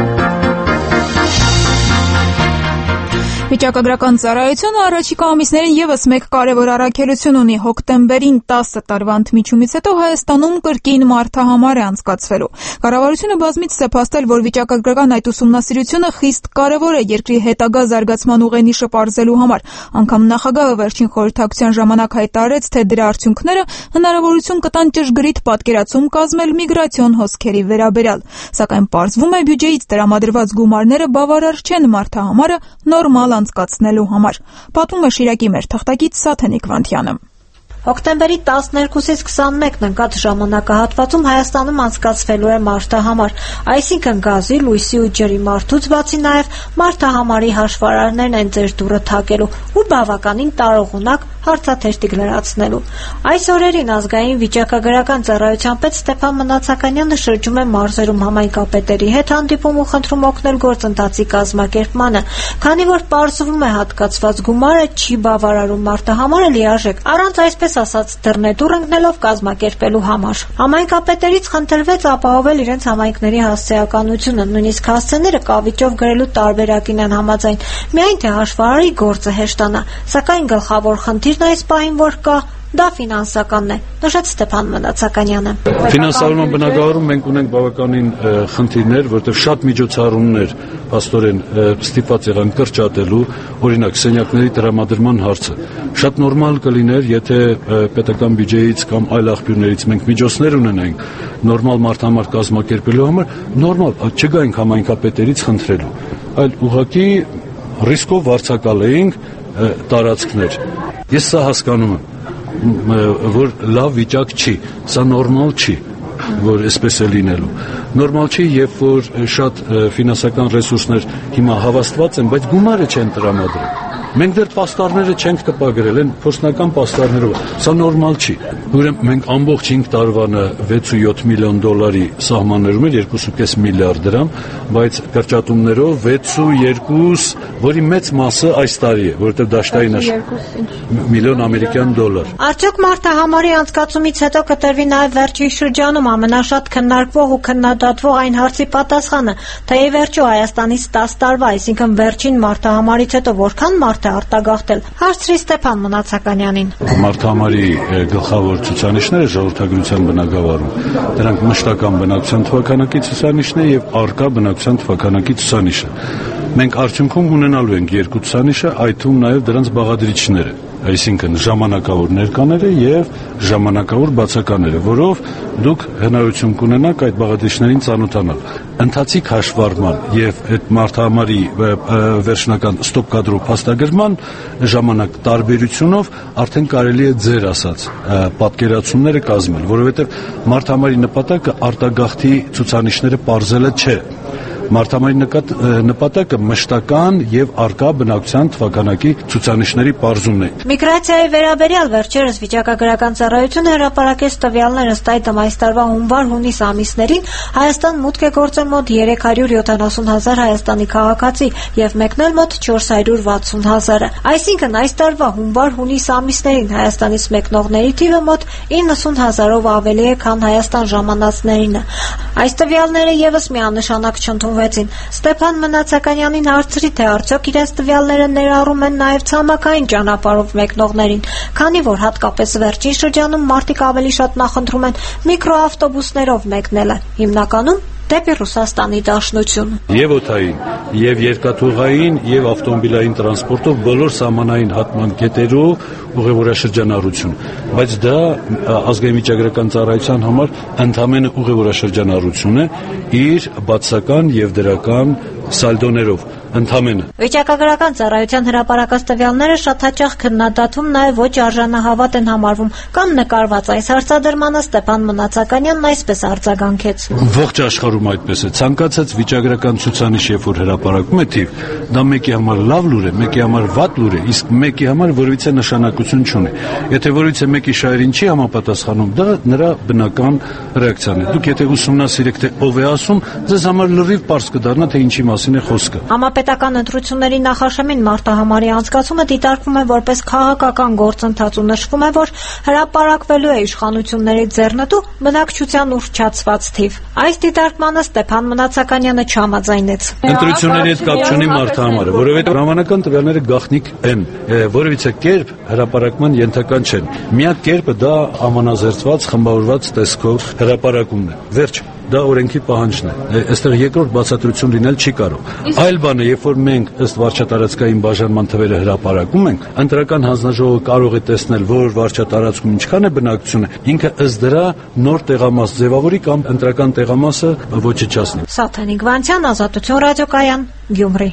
Վիճակագրական ծառայությունը առաջիկա ամիսներին եւս մեկ կարևոր առաքելություն ունի։ Հոկտեմբերին տասը տարվա ընդմիջումից հետո Հայաստանում կրկին մարդահամար է անցկացվելու։ Կառավարությունը բազմիցս է փաստել, որ վիճակագրական այդ ուսումնասիրությունը խիստ կարևոր է երկրի հետագա զարգացման ուղենիշը պարզելու համար։ Անգամ նախագահը վերջին խորհրդակցության ժամանակ հայտարարեց, թե դրա արդյունքները հնարավորություն կտան ճշգրիտ պատկերացում կազմել միգրացիոն հոսքերի վերաբերյալ։ Սակայն պարզվում է բյուջեից տրամադրված գումարները բավարար չեն մարդահամարը նորմալ անցկացնելու համար։ Պատմում է Շիրակի մեր թղթակից Սաթենիկ Վանթյանը։ Հոկտեմբերի տասներկուսից քսանմեկն ընկած ժամանակահատվածում Հայաստանում անցկացվելու է մարդահամար, այսինքն գազի, լույսի ու ջրի մարդուց բացի նաև մարդահամարի հաշվարարներն են ձեր դուռը թակելու ու բավականին տարողունակ հարցաթերթիկ լրացնելու։ Այս օրերին ազգային վիճակագրական ծառայության պետ Ստեփան Մնացականյանը շրջում է մարզերում համայնքապետերի հետ հանդիպում ու խնդրում օգնել գործընթացի կազմակերպմանը, քանի որ պարզվում է հատկացված գումարը չի բավարարում մարդահամարը լիարժեք, առանց այսպես ասած դռնետուռ ընկնելով կազմակերպելու համար։ Համայնքապետերից խնդրվեց ապահովել իրենց համայնքների հասցեականությունը, նույնիսկ հասցեները կավիճով գրելու տարբերակին են համաձայն, միայն թե հաշվարարի գործը հեշտանա, սակայն գլխավոր խնդիրն այս պահին որ կա, դա ֆինանսականն է, նշեց Ստեփան Մնացականյանը։ Ֆինանսավորման բնագավառում մենք ունենք բավականին խնդիրներ, որտեղ շատ միջոցառումներ փաստորեն ստիպված եղան կրճատելու, օրինակ սենյակների տրամադրման հարցը։ Շատ նորմալ կլիներ, եթե պետական բյուջեից կամ այլ աղբյուրներից մենք միջոցներ ունենայինք նորմալ մարդահամար կազմակերպելու համար, նորմալ չգայինք համայնքապետերից խնդրելու, այլ ուղղակի ռիսկով վարձակալեինք տարածքներ։ Ես սա հասկանում եմ, որ լավ վիճակ չի, սա նորմալ չի, որ այսպես է լինելու։ Նորմալ չի, երբ որ շատ ֆինանսական ռեսուրսներ հիմա հավաստված են, բայց գումարը չեն տրամադրում։ Մենք դեռ պաստառները չենք տպագրել, են փորձնական պաստառներով։ Սա նորմալ չի։ Ուրեմն մենք ամբողջ հինգ տարվանը վեց ու յոթ միլիոն դոլարի սահմաններում էր երկու կես միլիարդ դրամ, բայց կրճատումներով վեց ու երկու, որի մեծ մասը այս տարի է, որովհետև դաշտային միլիոն ամերիկյան դոլար։ Արդյոք մարդահամարի անցկացումից հետո կտրվի նաև վերջին շրջանում ամենաշատ քննարկվող ու քննադատվող այն հարցի պատասխանը, թե ի վերջո Հայաստանից տասը տարվա, այսինքն վերջին մարդահամարից հետո որքան մարդ է արտագաղթել, հարցրի Ստեփան Մնացականյանին։ Մարդահամարի գլխավոր ցուցանիշները ժողովրդագրության բնագավառում, դրանք մշտական բնակչության թվականակի ցուցանիշն է եւ առկա բնակչության թվականակի ցուցանիշը։ Մենք արդյունքում ունենալու ենք երկու ցուցանիշը, այդ թվում նաեւ դրանց բաղադրիչները, այսինքն ժամանակավոր ներկաները եւ ժամանակավոր բացակաները, որով դուք հնարավորություն կունենաք այդ բաղադրիչներին ծանոթանալ։ Ընթացիկ հաշվառման եւ այդ մարդահամարի վերջնական ստոպ կադրով փաստագրման ժամանակ տարբերությունով արդեն կարելի է ձեր ասած պատկերացումները կազմել, որովհետեւ մարդահամարի նպատակը արտագաղթի ցուցանիշները պարզելը չէ, Մարդամարի նպատակը մշտական եւ արկա բնակության թվականակի ցուցանիշների պարզումն է։ Միգրացիայի վերաբերյալ վերջերս վիճակագրական ծառայությունը հրապարակեց տվյալներ, ըստ այդմ այս տարվա հունվար-հունիս ամիսներին Հայաստան մուտք է գործել մոտ երեք հարյուր յոթանասուն հազար Հայաստանի քաղաքացի եւ մեկնել մոտ չորս հարյուր վաթսուն հազարը։ Այսինքն այս տարվա հունվար-հունիս ամիսներին Հայաստանից մեկնողների թիվը մոտ իննսուն հազարով ավելի է, քան Հայաստան ժամանածներինը։ Այս տվյալները եւս միանշանակ չընդունվեցին։ Ստեփան Մնացականյանին հարցրի, թե արդյոք իրենց տվյալները ներառում են նաեւ ցամաքային ճանապարհով մեկնողներին, քանի որ հատկապես վերջին շրջանում մարդիկ ավելի շատ նախընտրում են միկրոավտոբուսներով մեկնելը, հիմնականում դեպի Ռուսաստանի Դաշնություն։ Եվ օդային, եւ երկաթուղային, եւ ավտոմոբիլային տրանսպորտով բոլոր սահմանային հատման կետերով ուղևորաշրջանառություն, բայց դա ազգային վիճակագրական ծառայության համար ընդհանրապես ուղևորաշրջանառություն է իր բացական եւ դրական սալդոներով ընդհանրապես։ Վիճակագրական ծառայության հրապարակած տվյալները շատ հաճախ քննադատում նաեւ ոչ արժանահավատ են համարվում կամ նկարված այս հարցադրմանը Ստեփան Մնացականյանն այսպես արձագանքեց։ Ողջ աշխարհում այդպես է։ Ցանկացած վիճակագրական ցուցանիշ, երբ որ հրապարակում է թիվ, դա մեկի համար լավ լուր է, մեկի համար վատ լուր է, իսկ մեկի համար որևիցե նշանակություն չունի։ Եթե որևիցե մեկի շահերին չի համապատասխանում, դա նրա բնական ռեակցիան է։ Դուք եթե ուսումնասիրեք, թե ով է ասում, ձեզ համար լրիվ պարզ կդառնա, թե ինչի մասին է խոսքը։ Համապետական ընտրությունների նախաշեմին մարտահամարի անցկացումը դիտարկվում է որպես քաղաքական գործընթաց ու նշվում է, որ հրապարակվելու է իշխանությունների ձեռնտու բնակչության ուռճացված թիվ։ Այս դիտարկմանը Ստեփան Մնացականյանը չհամաձայնեց։ Ընտրությունների հետ կապ չունի մարտահամարը, որովհետև ժամանական տվյալները գաղտնիք են, որևիցե կերպ հրապարակման ենթական չեն։ Միակ կերպը դա ամանազերծված, խմբավորված տեսքով հրապարակումն է։ Վերջ, դա օրենքի պահանջն է։ Այստեղ երկրորդ բացատրություն լինել չի կարող։ Այլ բանը, երբ որ մենք ըստ վարչատարածքային բաժանման թվերը հրապարակում ենք, ընտրական հանձնաժողովը կարող է տեսնել, որ վարչատարածքում ինչքան է բնակչությունը, ինքը ըստ դրա նոր տեղամաս ձևավորի կամ ընտրական տեղամասը ոչնչացնի։ Սաթենիկ Վանցյան, Ազատություն ռադիոկայան, Գյումրի։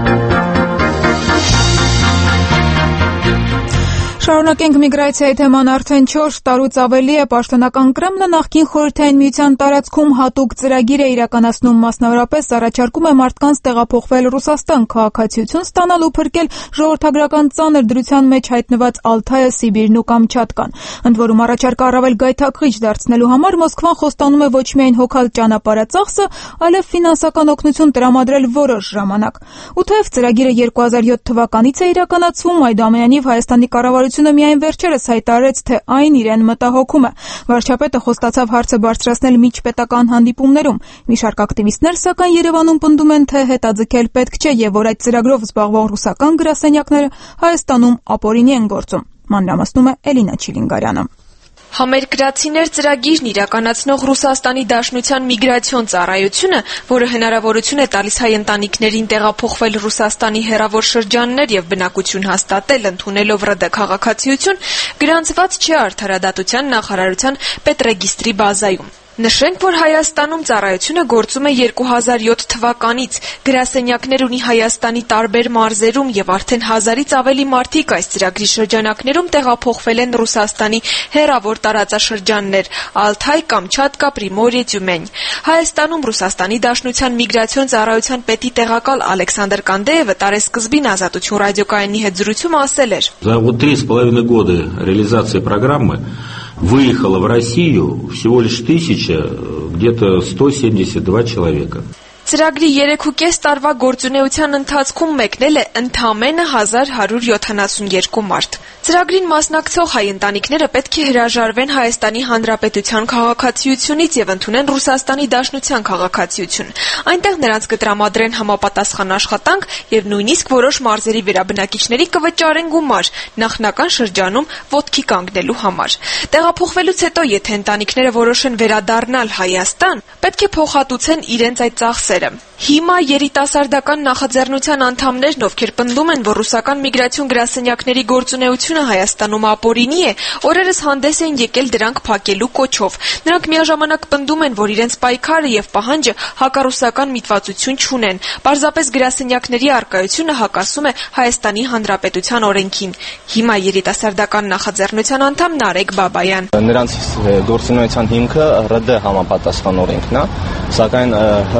Շարունակենք միգրացիայի թեման արդեն չորս տարուց ավելի է պաշտոնական Կրեմլը նախկին Խորհրդային Միության տարածքում հատուկ ծրագիր է իրականացնում, մասնավորապես առաջարկում է մարդկանց տեղափոխվել Ռուսաստան, քաղաքացիություն ստանալ ու փրկել ժողովրդագրական ծանր դրության մեջ հայտնված Ալթայը, Սիբիրն ու Կամչատկան։ Ընդ որում առաջարկը առավել գայթակղիչ դարձնելու համար Մոսկվան խոստանում է ոչ միայն հոգալ ճանապարհածախսը, այլև ֆինանսական օգնություն տրամադրել որոշ ժամանակ։ Ու թեև ծրագիրը երկու հազար յոթ թվականից է իրականացվում, այդուամենայնիվ Հայաստանի կառավարությունը միայն վերջերս հայտարարեց, թե այն իրեն մտահոգում է։ Վարչապետը խոստացավ հարցը բարձրացնել միջպետական հանդիպումներում։ Մի շարք ակտիվիստներ, սակայն Երևանում պնդում են, թե հետաձգել պետք չէ եւ որ այդ ծրագրով զբաղվող ռուսական գրասենյակները Հայաստանում ապօրինի են գործում։ Մանրամասնում է Էլինա Չիլինգարյանը։ Համերկրացիներ ծրագիրն իրականացնող Ռուսաստանի Դաշնության միգրացիոն ծառայությունը, որը հնարավորություն է տալիս հայ ընտանիքներին տեղափոխվել Ռուսաստանի հեռավոր շրջաններ եւ բնակություն հաստատել, ընդունելով ՌԴ քաղաքացիություն, գրանցված չէ Արդարադատության նախարարության պետռեգիստրի բազայում։ Նշենք, որ Հայաստանում ծառայությունը գործում է երկու հազար յոթ թվականից, գրասենյակներ ունի Հայաստանի տարբեր մարզերում եւ արդեն հազարից ավելի մարդիկ այս ծրագրի շրջանակներում տեղափոխվել են Ռուսաստանի հեռավոր տարածաշրջաններ՝ Ալթայ, Կամչատկա, Պրիմորիե, Տյումեն։ Հայաստանում Ռուսաստանի Դաշնության միգրացիոն ծառայության պետի տեղակալ Ալեքսանդր Կանդեևը տարեսկզբին Ազատություն ռադիոկայանի հետ զրույցում ասել էր. За вот три с половиной года реализации программы выехало в Россию всего лишь тысяча, где-то сто семьдесят два человека. Ծրագրի երեքուկես տարվա գործունեության ընթացքում մեկնել է ընդամենը հազար հարյուր յոթանասունյոթ մարդ։ Ծրագրին մասնակցող հայ ընտանիքները պետք է հրաժարվեն Հայաստանի Հանրապետության քաղաքացիությունից եւ ընդունեն Ռուսաստանի Դաշնության քաղաքացիություն։ Այնտեղ նրանց կտրամադրեն համապատասխան աշխատանք եւ նույնիսկ որոշ մարզերի վերաբնակիչների կվճարեն գումար նախնական շրջանում ոտքի կանգնելու համար։ Տեղափոխվելուց հետո, եթե ընտանիքները որոշեն վերադառնալ Հայաստան, պետք է փոխհատուցեն իրենց այդ ծախսերը։ Հիմա երիտասարդական նախաձեռնության անդամներն, ովքեր պնդում են, որ ռուսական միգրացիոն գրասենյակների գործունեությունը Հայաստանում ապօրինի է, օրերս հանդես են եկել դրանք փակելու կոչով։ Նրանք միաժամանակ պնդում են, որ իրենց պայքարը եւ պահանջը հակառուսական միտվածություն չունեն։ Պարզապես գրասենյակների առկայությունը հակասում է Հայաստանի Հանրապետության օրենքին։ Հիմա երիտասարդական նախաձեռնության անդամ Նարեկ Բաբայան. Նրանց գործունեության հիմքը ՌԴ համապատասխան օրենքն է, սակայն ՀՀ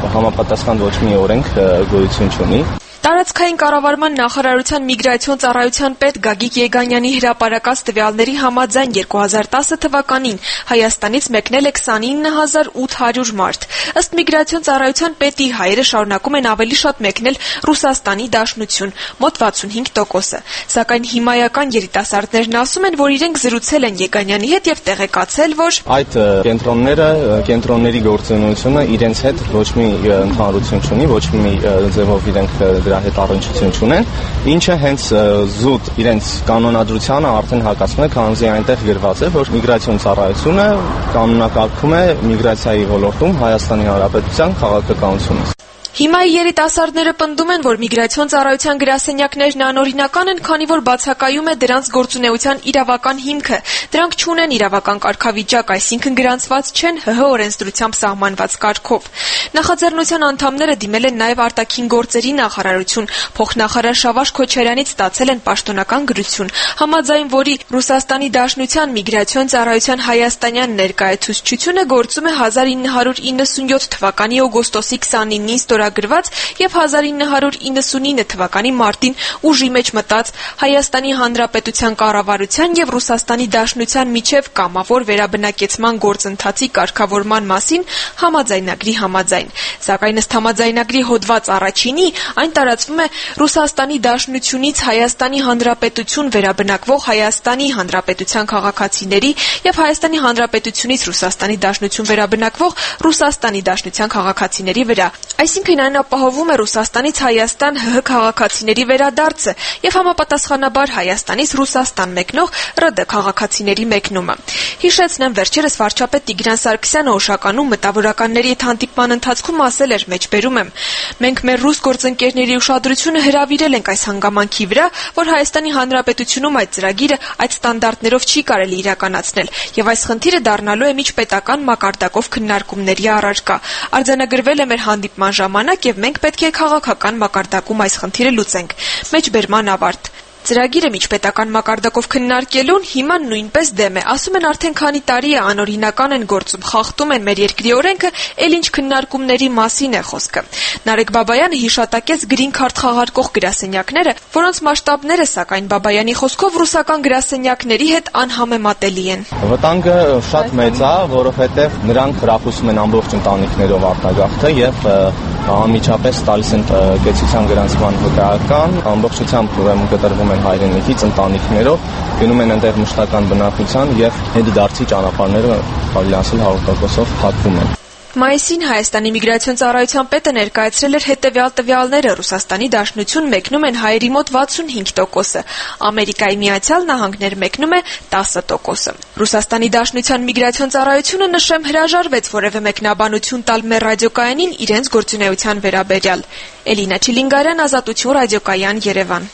համապատասխան ոչ մի օրենք գոյություն չունի։ Տարածքային կառավարման նախարարության միգրացիոն ծառայության պետ Գագիկ Եգանյանի հրապարակած տվյալների համաձայն երկու հազար տասը թվականին Հայաստանից մեկնել է քսանինը հազար ութ հարյուր մարդ։ Ըստ միգրացիոն ծառայության պետի հայերը շարունակում են ավելի շատ մեկնել Ռուսաստանի Դաշնություն՝ մոտ վաթսունհինգ տոկոսը։ Սակայն հիմայական երիտասարդներն ասում են, որ իրենք զրուցել են Եգանյանի հետ եւ տեղեկացել, որ այդ կենտրոնները, կենտրոնների գործունեությունը իրենց հետ ոչ մի ընդհանրություն չունի, ոչ մի ձևով իրենք դրա հետ առնչություն չունեն, ինչը հենց զուտ իրենց կանոնադրությանը արդեն հակասում է, քանզի այնտեղ գրված է, որ միգրացիոն ծառայությունը կանոնակարգում է միգրացիայի ոլորտում Հայաստանի Հանրապետության քաղաքականությունը։ Հիմա երիտասարդները պնդում են, որ միգրացիոն ծառայության գրասենյակներն անօրինական են, քանի որ բացակայում է դրանց գործունեության իրավական հիմքը։ Դրանք չունեն իրավական կարգավիճակ, այսինքն գրանցված չեն ՀՀ օրենսդրությամբ սահմանված կարգով։ Նախաձեռնության անդամները դիմել են նաև արտաքին գործերի նախարարություն, փոխնախարար Շավարժ Քոչարյանից ստացել են պաշտոնական գրություն, համաձայն որի Ռուսաստանի Դաշնության միգրացիոն ծառայության հայաստանյան ներկայացուցչությունը գործում է հազար ինը հարյուր իննսունյոթ թվականի օգոստոսի քսանինին ստորագրված եւ հազար ինը հարյուր իննսունինը թվականի մարտին ուժի մեջ մտած Հայաստանի Հանրապետության կառավարության եւ Ռուսաստանի Դաշնության միջև կամավոր վերաբնակեցման գործընթացի կարգավորման մասին համաձայնագրի համաձայն։ Սակայն ըստ համաձայնագրի հոդված առաջինի այն տարածվում է Ռուսաստանի Դաշնությունից Հայաստանի Հանրապետություն վերաբնակվող Հայաստանի Հանրապետության քաղաքացիների եւ Հայաստանի Հանրապետությունից Ռուսաստանի Դաշնություն վերաբնակվող Ռուսաստանի Դաշնության քաղաքացիների վրա։ Այսինքն այն ապահովում է Ռուսաստանից Հայաստան ՀՀ քաղաքացիների վերադարձը եւ համապատասխանաբար Հայաստանից Ռուսաստան մեկնող ՌԴ քաղաքացիների մեկնումը։ Հիշեցնեմ, վերջերս վարչապետ Տիգրան Սարգսյանը Օշականում մտավորականների հետ հանդիպման ընթացքում ասել էր, մեջբերում եմ. մենք մեր ռուս գործընկերների ուշադրությունը հրավիրել ենք այս հանգամանքի վրա, որ Հայաստանի Հանրապետությունում այդ ծրագիրը այդ ստանդարտներով չի կարելի իրականացնել եւ այս խնդիրը դառնալու է միջպետական մակարդակով քննարկումների առարկա։ Արձանագրվել է մեր հանդիպման ժամանակ եւ մենք պետք է քաղաքական մակարդակում այս խնդիրը լուծենք։ Մեջբերման ավարտ։ Ծրագիրը միջպետական մակարդակով քննարկելուն հիմա նույնպես դեմ է։ Ասում են արդեն քանի տարի է անօրինական են գործում, խախտում են մեր երկրի օրենքը, ել ինչ քննարկումների մասին է խոսքը։ Նարեկ Բաբայանը հիշատակեց գրին քարտ խաղարկող գրասենյակները, որոնց մասշտաբները, սակայն Բաբայանի խոսքով ռուսական գրասենյակների հետ անհամեմատելի են։ Վտանգը շատ մեծ է, որովհետև նրանք հրախուսում են ամբողջ ընտանիքներով արտագաղթը եւ անմիջապես տալիս են կեցության գրանցման վկայական, ամբողջությամբ ուրեմն կտրվում են հայրենիքից ընտանիքներով, գնում են այնտեղ մշտական բնակության եւ հետդարձի ճանապարհները կարելի ասել հարյուր տոկոսով փակվում են։ Մայիսին Հայաստանի միգրացիոն ծառայության պետը ներկայացրել էր հետևյալ տվյալները. Ռուսաստանի Դաշնություն մեկնում են հայերի մոտ վաթսունհինգ տոկոսը, Ամերիկայի Միացյալ Նահանգներ մեկնում է տասը տոկոսը։ Ռուսաստանի Դաշնության միգրացիոն ծառայությունը, նշեմ, հրաժարվեց որևէ մեկնաբանություն տալ մեր ռադիոկայանին իրենց գործունեության վերաբերյալ։ Էլինա Չիլինգարյան, Ազատություն ռադիոկայան, Երևան։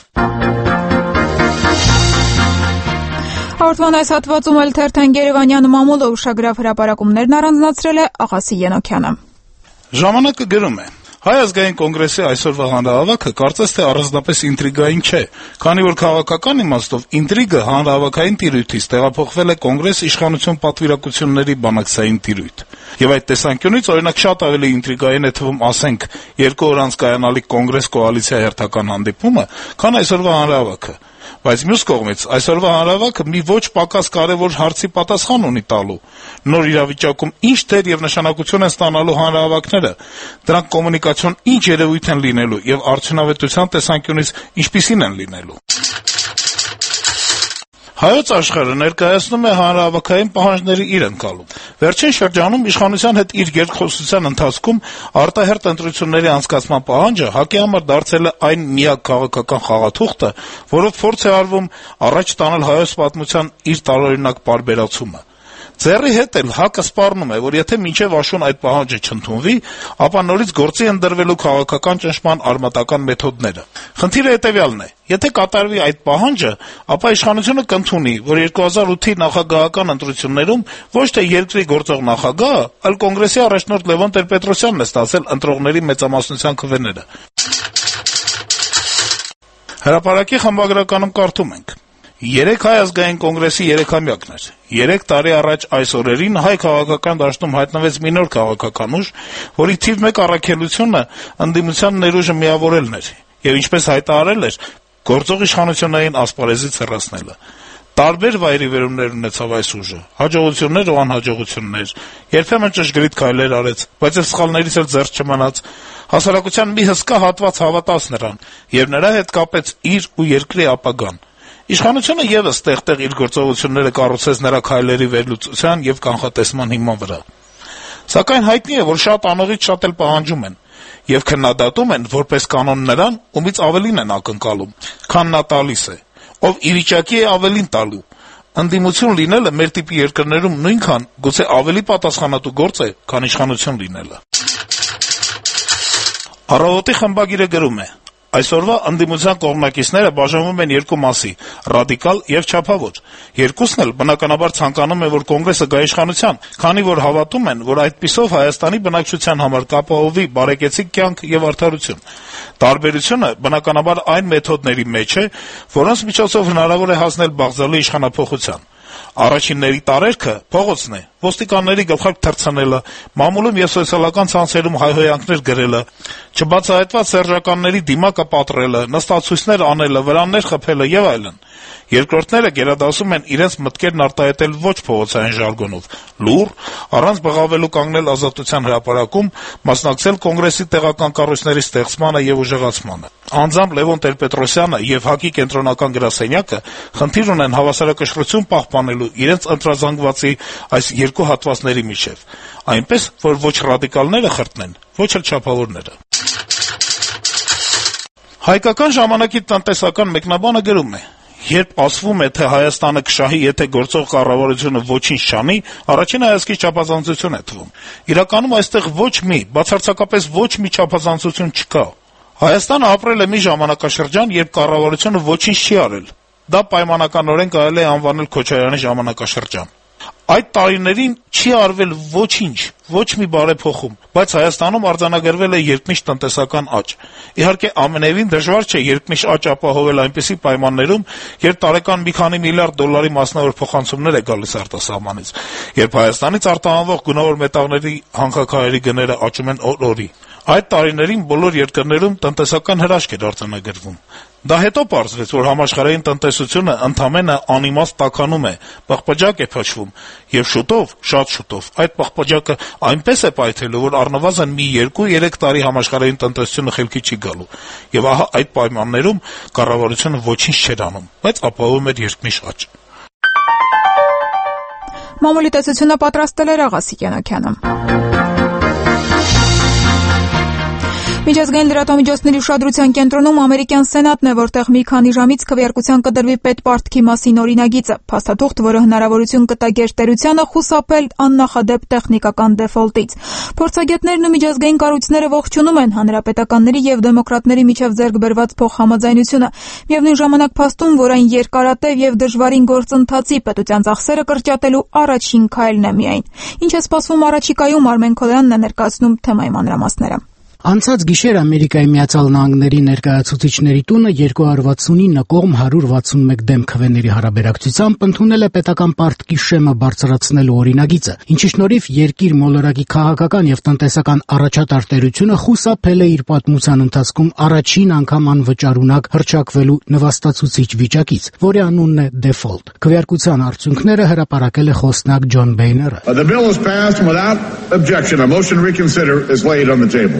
Հաղորդման այս հատվածում էլ թերթեն Երևանյան մամուլը ուշագրավ հրապարակումներն առանձնացրել է Աղասի Ենոքյանը։ Ժամանակը գրում է. Հայ ազգային կոնգրեսի այսօրվա հանրահավաքը կարծես թե առանձնապես ինտրիգային չէ, քանի որ քաղաքական իմաստով ինտրիգը հանրահավաքային տիրույթից տեղափոխվել է կոնգրես իշխանություն պատվիրակությունների բանակցային տիրույթ։ Եվ այդ տեսանկյունից օրինակ շատ ավելի ինտրիգային է թվում, ասենք, երկու օր անց կայանալիք կոնգրես կոալիցիա հերթական հանդիպումը, քան այսօրվա հանրահավաքը։ Բայց մյուս կողմից այսօրվա հանրահավաքը մի ոչ պակաս կարևոր հարցի պատասխան ունի տալու։ Նոր իրավիճակում ինչ դեր եւ նշանակություն են ստանալու հանրահավաքները, դրանք կոմունիկացիոն ինչ երևույթ են լինելու եւ արդյունավետության տեսանկյունից ինչպիսին են լինելու։ Հայոց աշխարհը ներկայացնում է հանրահավաքային պահանջների իր ընկալում։ Վերջին շրջանում իշխանության հետ իր երկխոսության ընթացքում արտահերթ ընտրությունների անցկացման պահանջը ՀԱԿ-ի համար դարձել է այն միակ քաղաքական խաղաթուղթը, որով փորձ է արվում առաջ տանել հայոց պատմության իր տարօրինակ պարբերացումը։ Ձեռի հետ էլ ՀԱԿ-ը սպառնում է, որ եթե մինչև աշուն այդ պահանջը չընդունվի, ապա նորից գործի են դրվելու քաղաքական ճնշման արմատական մեթոդները։ Խնդիրը հետևյալն է. եթե կատարվի այդ պահանջը, ապա իշխանությունը կընդունի, որ երկու հազար ութի նախագահական ընտրություններում ոչ թե երկրի գործող նախագահը, այլ կոնգրեսի առաջնորդ Լևոն Տեր-Պետրոսյանն է ստացել ընտրողների մեծամասնության քվեները։ Հրապարակի խմբագրականում կարդում ենք. Երեք Հայ ազգային կոնգրեսի երեքամյակն էր։ Երեք տարի առաջ այս օրերին հայ քաղաքական դաշտում հայտնվեց մի նոր քաղաքական ուժ, որի թիվ մեկ առաքելությունը ընդդիմության ներուժը միավորելն էր, եւ ինչպես հայտարարել էր, գործող իշխանություններին ասպարեզից հեռացնելը։ Տարբեր վայրիվերումներ ունեցավ այս ուժը, հաջողություններ ու անհաջողություններ, երբեմն ճշգրիտ քայլեր արեց, բայց եւ սխալներից էլ զերծ չմնաց։ Հասարակության մի հսկա հատված հավատաց նրան եւ նրա հետ կապեց իր ու երկրի ապագան։ Իշխանությունը եւս տեղ-տեղ իր գործողությունները կառուցեց նրա քայլերի վերլուծության եւ կանխատեսման հիման վրա։ Սակայն հայտնի է, որ շատ անողից շատ էլ պահանջում են եւ քննադատում են որպես կանոն նրան, ումից ավելին են ակնկալում, քան նա տալիս է, ով ի վիճակի է ավելին տալու։ Ընդդիմություն լինելը մեր տիպի երկրներում նույնքան, գուցե ավելի պատասխանատու գործ է, քան իշխանություն լինելը։ Առավոտի խմբագիրը գրում է. Այսօրվա ընդդիմության կողմնակիցները բաժանվում են երկու մասի՝ ռադիկալ եւ չափավոր։ Երկուսն էլ բնականաբար ցանկանում են, որ կոնգրեսը գա իշխանության, քանի որ հավատում են, որ այդպիսով Հայաստանի բնակչության համար կապահովի բարեկեցիկ կյանք եւ արդարություն։ Տարբերությունը բնականաբար այն մեթոդների մեջ է, որոնց միջոցով հնարավոր է հասնել բաղձալի իշխանափոխության։ Առաջինների տարերքը փողոցն է, ոստիկանների գլխարկ թռցնելը, մամուլում եւ սոցիալական ցանցերում հայհոյանքներ գրելը, չբացահայտված սերժականների դիմակը պատռելը, նստացույցներ անելը, վրաններ խփելը եւ այլն։ Երկրորդները գերադասում են իրենց մտքերն արտահայտել ոչ փողոցային ժարգոնով, լուռ, առանց բղավելու կանգնել ազատության հրապարակում, մասնակցել կոնգրեսի տեղական կառույցների ստեղծմանը եւ ուժեղացմանը։ Անձամբ Լևոն Տեր-Պետրոսյանը եւ ՀԱԿ-ի կենտրոնական գրասենյակը խնդիր ունեն հավասարակշռություն պահպանելու իրենց ընտրազանգվածի այս երկու հատվածների միջև, այնպես որ ոչ ռադիկալները խրտնեն, ոչ էլ չափավորները։ Հայկական ժամանակի տնտեսական մեկնաբանը գրում է. Երբ ասվում է, թե Հայաստանը կշահի, եթե գործող կառավարությունը ոչինչ չանի, առաջին հայացքից չափազանցություն է թվում։ Իրականում այստեղ ոչ մի, բացարձակապես ոչ մի չափազանցություն չկա։ Հայաստանը ապրել է մի ժամանակաշրջան, երբ կառավարությունը ոչինչ չի արել։ Դա պայմանականորեն կարելի է անվանել Քոչարյանի ժամանակաշրջան։ Այդ տարիներին չի արվել ոչինչ, ոչ մի բարեփոխում, բայց Հայաստանում արձանագրվել է երկնիշ տնտեսական աճ։ Իհարկե ամենևին դժվար չէ երկնիշ աճ ապահովել այնպիսի պայմաններում, երբ տարեկան մի քանի միլիարդ դոլարի մասնավոր փոխանցումներ է գալիս արտասահմանից, երբ Հայաստանից արտահանվող գունավոր մետաղների հանքաքարերի գները աճում են օր-օրի։ Այդ տարիներին բոլոր երկրներում տնտեսական հրաշք էր արձանագրվում։ Դա հետո պարզվեց, որ համաշխարհային տնտեսությունը ընդամենը անիմաստ տաքանում է, պղպջակ է փչվում, եւ շուտով, շատ շուտով, այդ պղպջակը այնպես է պայթելու, որ առնվազն մի երկու-երեք տարի համաշխարհային տնտեսությունը խելքի չի գալու։ Եվ ահա այդ պայմաններում կառավարությունը ոչինչ չէր անում, բայց ապահովում էր երկնիշ աճ։ Մամուլի տեսությունը պատրաստել էր Աղասիկ Յանաքյանը։ Միջազգային լրատվամիջոցների ուշադրության կենտրոնում ամերիկյան սենատն է, որտեղ մի քանի ժամից քվեարկության կդրվի պետպարտքի մասին օրինագիծը, փաստաթուղթ, որը հնարավորություն կտա գերտերությանը խուսափել աննախադեպ տեխնիկական դեֆոլտից։ Փորձագետներն ու միջազգային կառույցները ողջունում են հանրապետականների եւ դեմոկրատների միջև ձեռք բերված փոխհամաձայնությունը, միևնույն ժամանակ փաստում, որ այն երկարատև եւ դժվարին գործընթացի պետության ծախսերը կրճատելու առաջին քայլն է միայն։ Ինչ է սպասվում առաջիկայում, Արմեն Քոլյանն է ներկայացնում թեմայի մանրամասները։ Անցած գիշեր Ամերիկայի Միացյալ Նահանգների ներկայացուցիչների տունը երկու հարյուր վաթսունինը կողմ հարյուր վաթսունմեկ դեմ քվեների հարաբերակցությամբ ընդունել է պետական պարտքի շեմը բարձրացնելու օրինագիծը, ինչի շնորհիվ երկիր մոլորակի քաղաքական եւ տնտեսական առաջատար տերությունը խուսափել է իր պատմության ընթացքում առաջին անգամ անվճարունակ հռչակվելու նվաստացուցիչ վիճակից, որի անունն է default։ Քվեարկության արդյունքները հրապարակել է խոսնակ Ջոն Բեյները։ The bill is passed without objection. A motion to reconsider is laid on the table.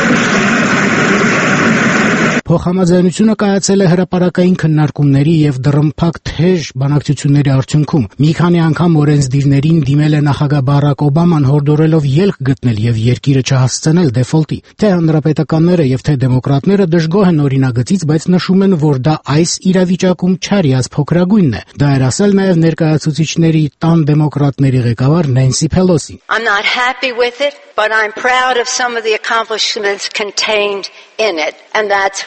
Փոխհամաձայնությունը կայացել է հրապարակային քննարկումների եւ դռնփակ թեժ բանակցությունների արդյունքում։ Մի քանի անգամ օրենսդիրներին դիմել է նախագահ Բարակ Օբաման հորդորելով ելք գտնել եւ երկիրը չհասցնել դեֆոլտի։ Թե հանրապետականները եւ թե դեմոկրատները դժգոհ են օրինագծից, բայց նշում են, որ դա այս իրավիճակում չարիած փոքրագույնն է։ Դա էր ասել նաեւ ներկայացուցիչների տան դեմոկրատների ղեկավար Նենսի Փելոսին։ I'm not happy with it, but I'm proud of some of the accomplishments contained in it, and that's why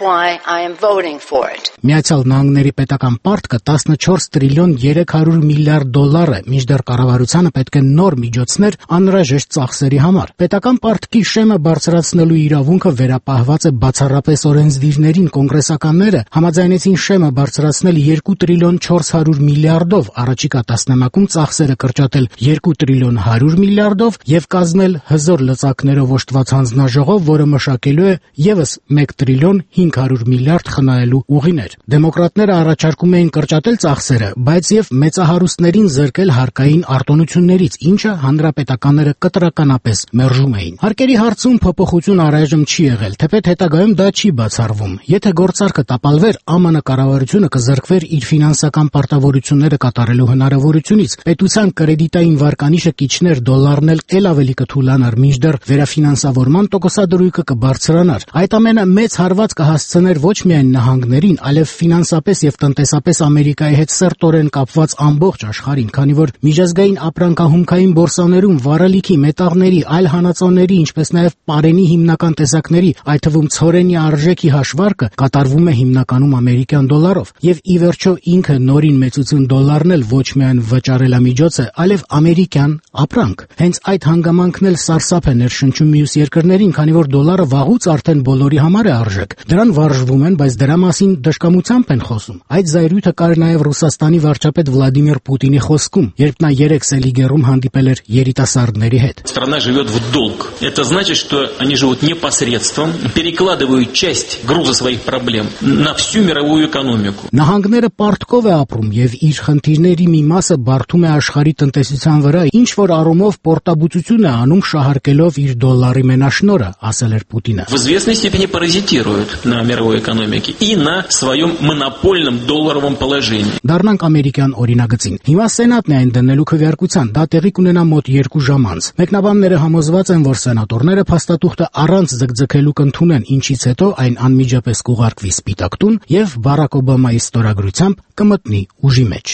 why I am voting for it. Միացյալ Նահանգների պետական պարտքը տասնչորս տրիլիոն երեք հարյուր միլիարդ դոլար է, մինչդեռ կառավարությանը պետք է նոր միջոցներ անհրաժեշտ ծախսերի համար։ Պետական պարտքի շեմը բարձրացնելու իրավունքը վերապահված է բացառապես օրենսդիրներին։ Կոնգրեսականները համաձայնեցին շեմը բարձրացնել երկու տրիլիոն չորս հարյուր միլիարդով, առաջիկա տասնամյակում ծախսերը կրճատել երկու տրիլիոն հարյուր միլիարդով եւ կազմել հզոր լծակներով օժտված հանձնաժողով, որը մշակելու է եւս մեկ տրիլիոն հինգ հարյուր միլիարդ խնայելու ուղիներ։ Դեմոկրատները առաջարկում էին կրճատել ծախսերը, բայց եւ մեծահարուստներին զրկել հարկային արտոնություններից, ինչը հանրապետականները կտրականապես մերժում էին։ Հարկերի հարցում փոփոխություն առայժմ չի եղել, թեպետ հետագայում դա չի բացառվում։ Եթե գործարքը տապալվեր, ԱՄՆ կառավարությունը կզրկվեր իր ֆինանսական պարտավորությունները կատարելու հնարավորությունից, պետության կրեդիտային վարկանիշը կիջներ, դոլարն էլ ավելի կթուլանար, մինչդեռ վերաֆինանսավորման տոկոսադրույքը կբարձրանար։ Այդ ամենը մեծ հարված կհասցներ ոչ միայն նահանգներին, այլև ֆինանսապես եւ տնտեսապես Ամերիկայի հետ սերտորեն կապված ամբողջ աշխարհին, քանի որ միջազգային ապրանքահումքային բորսաներում վառելիքի, մետաղների, այլ հանածոների, ինչպես նաեւ պարենի հիմնական տեսակների, այդ թվում ցորենի արժեքի հաշվարկը կատարվում է հիմնականում ամերիկյան դոլարով, եւ ի վերջո ինքը նորին մեծություն դոլարն էլ ոչ միայն վճարելամիջոց է, այլև ամերիկյան ապրանք։ Հենց այդ հանգամանքն էլ սարսափ է ներշնչում մյուս երկրներին, քանի որ դոլարը վաղուց արդեն բոլորի համար է արժեք։ Դրան վարժվում են, բայց դրա մասին դժկամությամբ են խոսում։ Այդ զայրույթը կար նաև Ռուսաստանի վարչապետ Վլադիմիր Պուտինի խոսքում, երբ նա երեք Սելիգերում հանդիպել էր երիտասարդների հետ։ Страна живет в долг. Это значит, что они живут непосредством, перекладывают часть груза своих проблем на всю мировую экономику. Նահանգները պարտքով է ապրում եւ իր խնդիրների մի մասը բարդում է աշխարհի տնտեսության վրա, ինչ որ առումով պորտաբուծություն է անում շահարկելով իր դոլարի մենաշնորը, ասել էր Պուտինը։ В известной степени паразитируют на мировой экономике и на своем монопольном долларовом положении. Դառնանք ամերիկյան օրինագծին։ Հիմա սենատն է այն դնելու քվեարկության, դա տեղի կունենա մոտ երկու ժամ անց։ Մեկնաբանները համոզված են, որ սենատորները փաստաթուղթը առանց ձգձգելու կընդունեն, ինչից հետո այն անմիջապես կուղարկվի Սպիտակ տուն եւ Բարակ Օբամայի ստորագրությամբ կմտնի ուժի մեջ։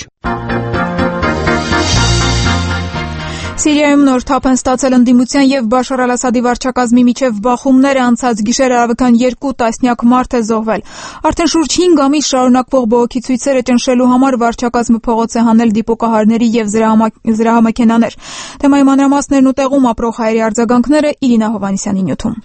Սիրիայում նոր թափ են ստացել ընդդիմության եւ Բաշար Ալ-Ասադի վարչակազմի միջև բախումները, անցած գիշեր արևական երկու տասնյակ մարդ է զոհվել։ Արդեն շուրջ հինգ ամիս շարունակվող բողոքի ցույցերը ճնշելու համար վարչակազմը փողոց է հանել դիպուկահարների եւ զրահամեքենաներ։ Թեմայի մանրամասներն ու տեղում ապրող հայերի արձագանքները Իրինա Հովանեսյանի նյութում։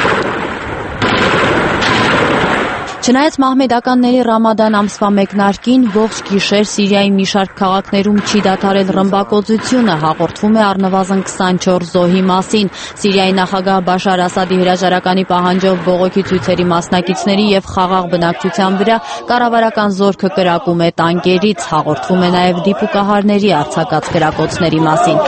Չնայած մահմեդականների Ռամադան ամսվա մեկնարկին, ողջ գիշեր Սիրիայի մի շարք քաղաքներում չի դադարել ռմբակոծությունը, հաղորդվում է առնվազն քսանչորս զոհի մասին։ Սիրիայի նախագահ Բաշար Ասադի հրաժարականի պահանջով բողոքի ցույցերի մասնակիցների եւ խաղաղ բնակչության վրա կառավարական զորքը կրակում է տանկերից, հաղորդվում է նաեւ դիպուկահարների արձակած կրակոցների մասին։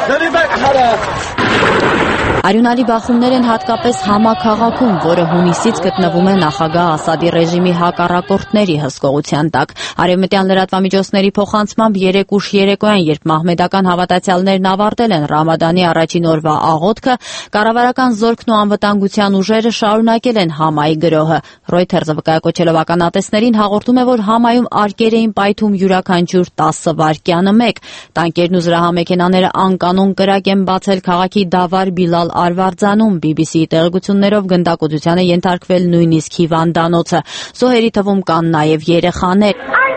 Արյունալի բախումներ են հատկապես Համա քաղաքում, որը հունիսից գտնվում է նախագահ Ասադի ռեժիմի հակառակորդների հսկողության տակ։ Արևմտյան լրատվամիջոցների փոխանցմամբ երեք ուշ երեկոյան, երբ մահմեդական հավատացյալներն ավարտել են Ռամադանի առաջին օրվա աղոթքը, կառավարական զորքն ու անվտանգության ուժերը շարունակել են Համայի գրոհը։ Ռոյթերզը վկայակոչելով ականատեսներին հաղորդում է, որ Համայում արկեր էին պայթում յուրաքանչյուր տասը վայրկյանը մեկ։ Տանկերն ու զրահամեքենաները անկանոն կրակ են բացել քաղաքի Դավար Բիլալ Արվարձանում, բի բի սիի տեղեկություններով գնդակոծության է ենթարկվել նույնիսկ հիվանդանոցը։ Զոհերի թվում կան նաև երեխաներ։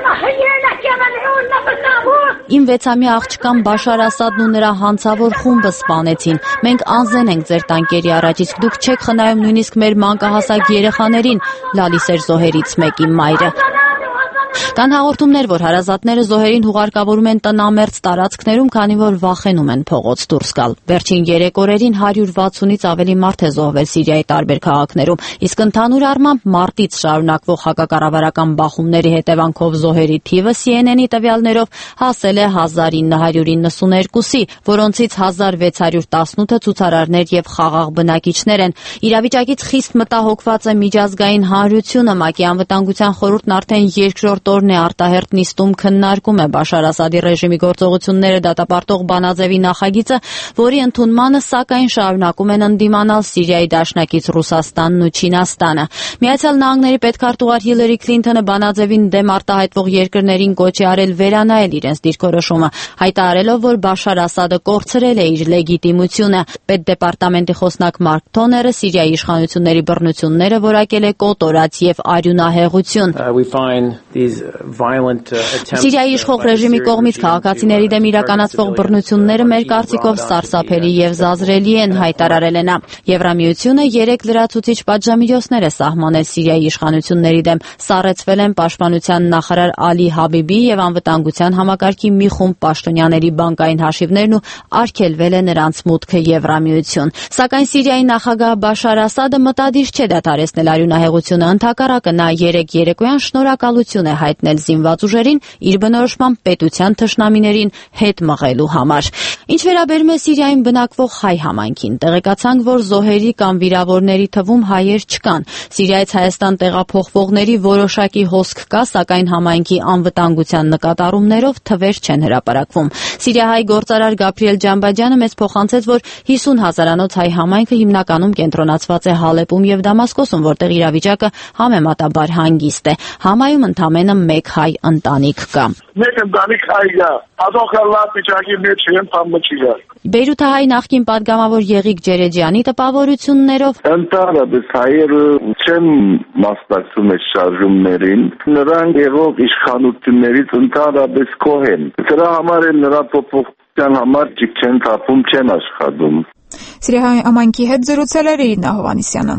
Իմ վեցամյա աղջկան Բաշար Ասադն ու նրա հանցավոր խումբը սպանեցին։ Մենք անզեն ենք ձեր տանկերի առաջ, իսկ դուք չեք խնայում նույնիսկ մեր մանկահասակ երեխաներին, լալիս էր զոհերից մեկի մայրը։ Կան հաղորդումներ, որ հարազատները զոհերին հուղարկավորում են տնամերձ տարածքներում, քանի որ վախենում են փողոց դուրս գալ։ Վերջին երեք օրերին հարյուր վաթսունից ավելի մարդ է զոհվել Սիրիայի տարբեր քաղաքներում, իսկ ընդհանուր առմամբ մարտից շարունակվող հակակառավարական բախումների հետևանքով զոհերի թիվը սի են են-ի տվյալներով հասել է հազար ինը հարյուր իննսուներկուսի, որոնցից հազար վեց հարյուր տասնութը ցուցարարներ եւ խաղաղ բնակիչներ են։ Իրավիճակից խիստ մտահոգված է միջազգային հանրությունը, ՄԱԿ-ի անվտանգության խորհուրդն արդեն երկրորդ կոտորն է արտահերտ նիստում քննարկում է Բաշար Ասադի ռեժիմի գործողությունները դատապարտող բանաձևի նախագիծը, որի ընդունմանը սակայն շարունակում են ընդդիմանալ Սիրիայի դաշնակից Ռուսաստանն ու Չինաստանը։ Միացյալ Նահանգների պետքարտուղար Հիլարի Քլինթոնը բանաձևին դեմ արտահայտվող երկրներին կոչ է արել վերանայել իրենց դիրքորոշումը, հայտարարելով, որ Բաշար Ասադը կորցրել է իր լեգիտիմությունը։ Պետդեպարտամենտի խոսնակ Մարկ Թոները Սիրիայի իշխանությունների բռնությունները որակել է կոտորած եւ արյունահեղություն։ Սիրիայի իշխող ռեժիմի կողմից քաղաքացիների դեմ իրականացվող բռնությունները մեր կարծիքով սարսափելի եւ զազրելի են, հայտարարել է նա։ Եվրամիությունը երեք լրացուցիչ պատժամիջոցներ է սահմանել Սիրիայի իշխանությունների դեմ, սառեցվել են պաշտպանության նախարար Ալի Հաբիբի եւ անվտանգության համակարգի մի խումբ պաշտոնյաների բանկային հաշիվներն ու արգելվել է նրանց մուտքը Եվրամիություն։ Սակայն Սիրիայի նախագահ Բաշար Ասադը մտադիր չէ դադարեցնել արյունահեղությունը, ընդհակառակը նա երեք երեկոյան շնորհակալություն է հայտնել զինված ուժերին իր բնորոշմամբ պետության թշնամիներին հետ մղելու համար։ Ինչ վերաբերում է Սիրիայում բնակվող հայ համայնքին, տեղեկացանք, որ զոհերի կամ վիրավորների թվում հայեր չկան։ Սիրիայից Հայաստան տեղափոխվողների որոշակի հոսք կա, սակայն համայնքի անվտանգության նկատառումներով թվեր չեն հրապարակվում։ Սիրիահայ գործարար Գաբրիել Ջամբաջյանը մեզ փոխանցեց, որ հիսուն հազարանոց հայ համայնքը հիմնականում կենտրոնացված է Հալեպում եւ Դամասկոսում, որտեղ իրավիճակը համեմատաբար հանգիստ է։ Համայում ընդամենը մեկ հայ ընտանիք կա։ Մեկ ընտանիք հայ կա, ազոխը լավ վիճակի մեջ են, բամը չի գա։ Բեյրութահայ նախկին падգամավոր Եղիկ Ջերեջյանի տպավորություններով ընդհանրապես հայերը չեն մասնակցում այս շարժումներին, նրանք եղող իշխանություններից ընդհանրապես գոհ են։ Դրա համար էլ նրա փոփոխության համար չեն թափում, չեն աշխատում։ Սիրիահայ համայնքի հետ զրուցել էր Իրինա Հովհաննիսյանը։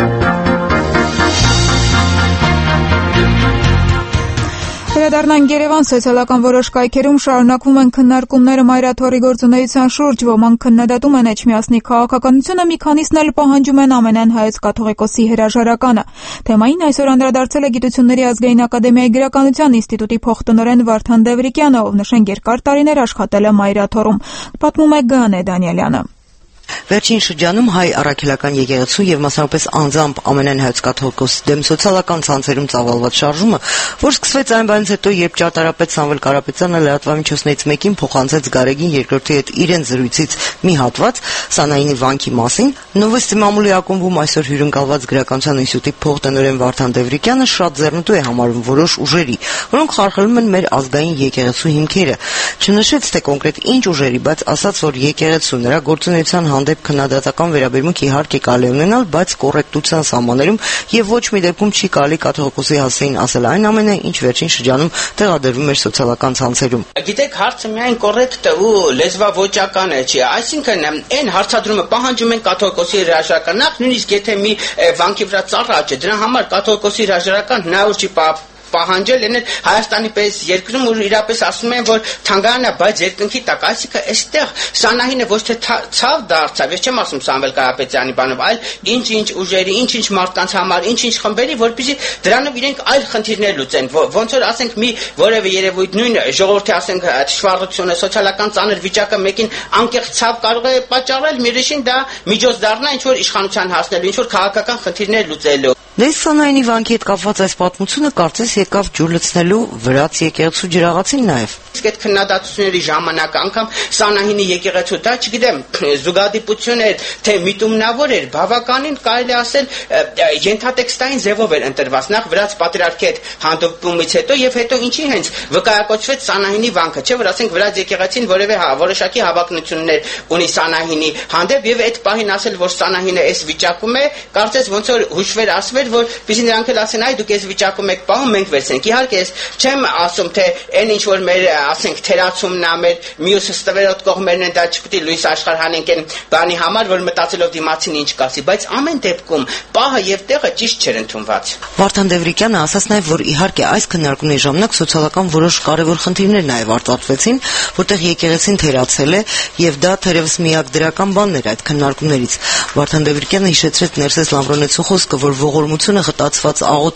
Վերադառնանք Երևան, սոցիալական որոշ կայքերում շարունակվում են քննարկումները մայրաթոռի գործունեության շուրջ, ոմանք քննադատում են Էջմիածնի քաղաքականությունը, մի քանիսն էլ պահանջում են ամենայն հայոց կաթողիկոսի հրաժարականը։ Թեմային այսօր անդրադարձել է Գիտությունների ազգային ակադեմիայի գրականության ինստիտուտի փոխտնօրեն Վարդան Դևրիկյանը, ով նշենք երկար տարիներ աշխատել է մայրաթոռում։ Պատմում է Գանե Դանիելյանը։ Վերջին շրջանում հայ առաքելական եկեղեցու եւ մասնավորապես անձամբ ամենայն հայոց կաթողիկոսի դեմ սոցիալական ցանցերում ծավալված շարժումը, որ սկսվեց այն բանից հետո, երբ ճարտարապետ Սամվել Կարապետյանը լրատվամիջոցներից մեկին փոխանցեց Գարեգին երկրորդի հետ իրեն զրույցից մի հատված Սանայինի վանքի մասին, Նովոստի մամուլի ակումբում այսօր հյուրընկալված գրականության ինստիտուտի փոխտնօրեն Վարդան Դևրիկյանը շատ ձեռնտու է համարում որոշ ուժերի, որոնք խարխլում են մեր ազգային եկեղեցու հիմքերը։ Չնշեց թե կոնկրետ ինչ ուժերի, բայց ասաց, որ եկեղեցու նրա գործունեության հանդեպ քննադատական վերաբերմունք իհարկե կարելի ունենալ, բայց կոռեկտության սահմաններում եւ ոչ մի դեպքում չի կարելի կաթողիկոսի հասցեին ասել այն ամենը, ինչ վերջին շրջանում տեղադրվում էր սոցիալական ցանցերում։ Գիտեք, հարցը միայն կոռեկտ ու լեզվաոճական է, չի, այսինքն այն հարցադրումը պահանջում են կաթողիկոսի հրաժարական, նախ նույնիսկ եթե մի վանքի վրա ծառա աճ, դրա համար կաթողիկոսի հրաժարական հնարավոր չի պահանջել են Հայաստանի պես երկրում, որ իրապես ասում են, որ թանգարանա, բայց երկնքի տակ, այսինքն այստեղ Սանահինը ոչ թե ցավ դարձավ, ես չեմ ասում Սամվել Կարապետյանի բանով, այլ ինչ-ինչ ուժերի, ինչ-ինչ մարդկանց համար, ինչ-ինչ խմբերի, որպեսզի դրանով իրենք այլ խնդիրներ լուծեն, ոնց որ ասենք մի որևէ երևույթ, նույն ժողովրդի ասենք դժվարությունը, սոցիալական ծանր վիճակը մեկին անկեղծ ցավ կարող է պատճառել, մյուսին դա միջոց դառնա ինչ որ իշխանության հասնելու, ինչ որ քաղաքական խնդիրներ լուծելու։ Դες Սանայինի վանքի հետ կապված այս պատմությունը կարծես եկավ ջուր լցնելու վրաց եկեղեցու ջրաղացին նաև։ Իսկ այդ քննադատությունների ժամանակ անգամ Սանահինի եկեղեցու դա, չգիտեմ, զուգադիպություն էր, թե միտումնավոր էր, բավականին կարելի ասել ենթատեքստային ձևով էր ընտրված, նախ վրաց պատրիարքի հետ հանդիպումից հետո եւ հետո ինչի հենց վկայակոչվեց Սանահինի վանքը, չէ՞ որ ասենք վրաց եկեղեցին որևէ որոշակի հավակնություններ ունի Սանահինի հանդեպ եւ այդ պահին ասել, որ Սանահինը այս վիճակում է, կարծես ոնց որ հուշվեր ասվել, որ պիտի նրանք էլ ասեն, այ դուք այս վիճակում եք պահում, մենք վերցնենք։ Իհարկե, ես չեմ ասում, թե այն ինչ որ մեր, ասենք, թերացումն է, մեր մյուս ստվերոտ կողմերն են, դա չպիտի լույս աշխարհ հանենք այն բանի համար, որ մտածելով դիմացին ինչ կասի, բայց ամեն դեպքում պահը եւ տեղը ճիշտ չէր ընդունված։ Վարդան Դևրիկյանը ասաց նաև, որ իհարկե այս քննարկումների ժամանակ սոցիալական որոշ կարևոր խնդիրներ նաև արտադրվեցին, որտեղ եկեղեցին թերացել է եւ դա թերևս միակ դրական բանն էր այդ քննարկումներից։ Վարդան Դևրիկյանը հիշեցրեց Ներսես Լամբրոնեցու խոսքը, որ ողորմությունը խտացված աղոթք է։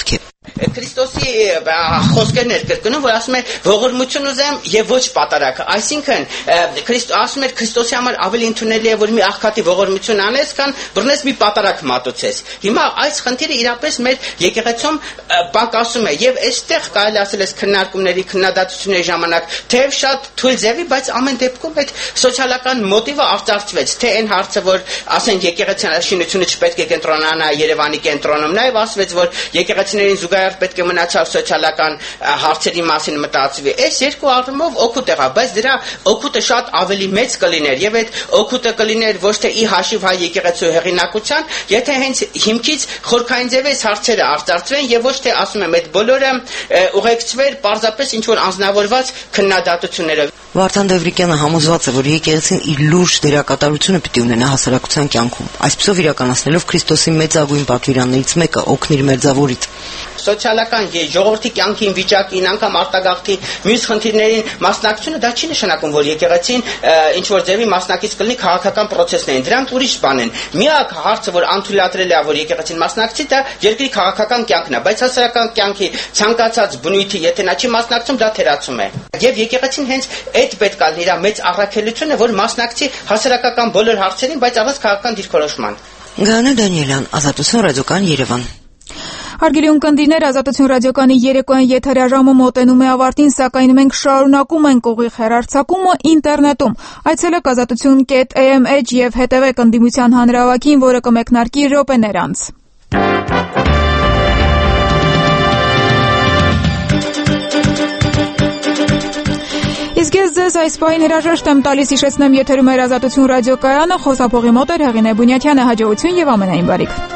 Քրիստոսի խոսքերն էր կրկնում, որ ասում է ողորմություն ուզեմ եւ ոչ պատարակ։ Այսինքն Քրիստոս ասում էր Քրիստոսի համար ավելի ընդունելի է որ մի աղքատի ողորմություն անես, քան բռնես մի պատարակ մատուցես։ Հիմա այս խնդիրը իրապես մեր եկեղեցում պակասում է եւ այստեղ կարելի ասել է քննարկումների, քննադատությունների ժամանակ թեև շատ թույլ ձևի, բայց ամեն դեպքում այդ սոցիալական մոտիվը արծարծվեց, թե այն հարցը, որ ասենք եկեղեցիաշինությունը չպետք է կենտրոնանա Երևանի կենտրոնում, նաեւ ասվեց, որ եկեղեցիներին զուգահեռ պետք է մնացալ սոցիալական հարցերի մասին մտածվի։ Այս երկու առումով օգուտ եղավ, բայց դրա օգուտը շատ ավելի մեծ կլիներ եւ այդ օգուտը կլիներ ոչ թե ի հաշիվ հայ եկեղեցու հեղինակության, եթե հենց հիմքից խորքային ձևից հարցերը արծարծվեն եւ ոչ թե ասում եմ այդ բոլորը ուղեկցվեր պարզապես ինչ որ անձնավորված քննադատություններով։ Վարդան Դևրիկյանը համոզված է, որ եկեղեցին իր լուրջ դերակատարությունը պիտի ունենա հասարակության կյանքում, այսպիսով իրականացնելով Քրիստոսի մեծագույն պատվիրաններից մեկը՝ օգնիր մերձավորիդ։ Սոցիալական ժողովրդի կյանքին, վիճակին, անգամ արտագաղթի մյուս խնդիրներին մասնակցությունը դա չի նշանակում, որ եկեղեցին ինչ որ ձևի մասնակից կլինի քաղաքական process-ներին։ Դրանք ուրիշ բան են։ Միակ հարցը, որ անթույլատրելի է, որ եկեղեցին մասնակցի, դա երկրի քաղաքական կյանքն է, բայց հասարակական կյանքի ցանկացած բնույթի, եթե նա չի մասնակցում, դա թերացում է։ Եվ եկեղեցին հենց այդ պետք է լինի իր մեծ առաքելությունը, որ մասնակցի հասարակական բոլոր հարցերին, բայց առանց քաղաքական դիրքորոշման։ Գանե Դանիելյան, Ազատություն ռադիոկան Երևան։ Հարգելի ունկնդիրներ, Ազատություն ռադիոկանի երեկոյան եթերաժամը մոտենում է ավարտին, սակայն մենք շարունակում ենք ուղիղ հեռարձակումը ինտերնետում։ Այցելեք ազատություն կետ էյ էմ էյչ եւ հետևեք ընդդիմության հանրահավաքին, որը կմեկնարկի րոպեներ անց։ Իսկ ես ձեզ այս պահին հրաժեշտ եմ տալիս, հիշեցնեմ եթերում էր Ազատություն ռադիոկայանը, խոսափողի մոտ էր Հեղինե Բունյաթյանը, հաջողություն եւ ամենայն բարիք։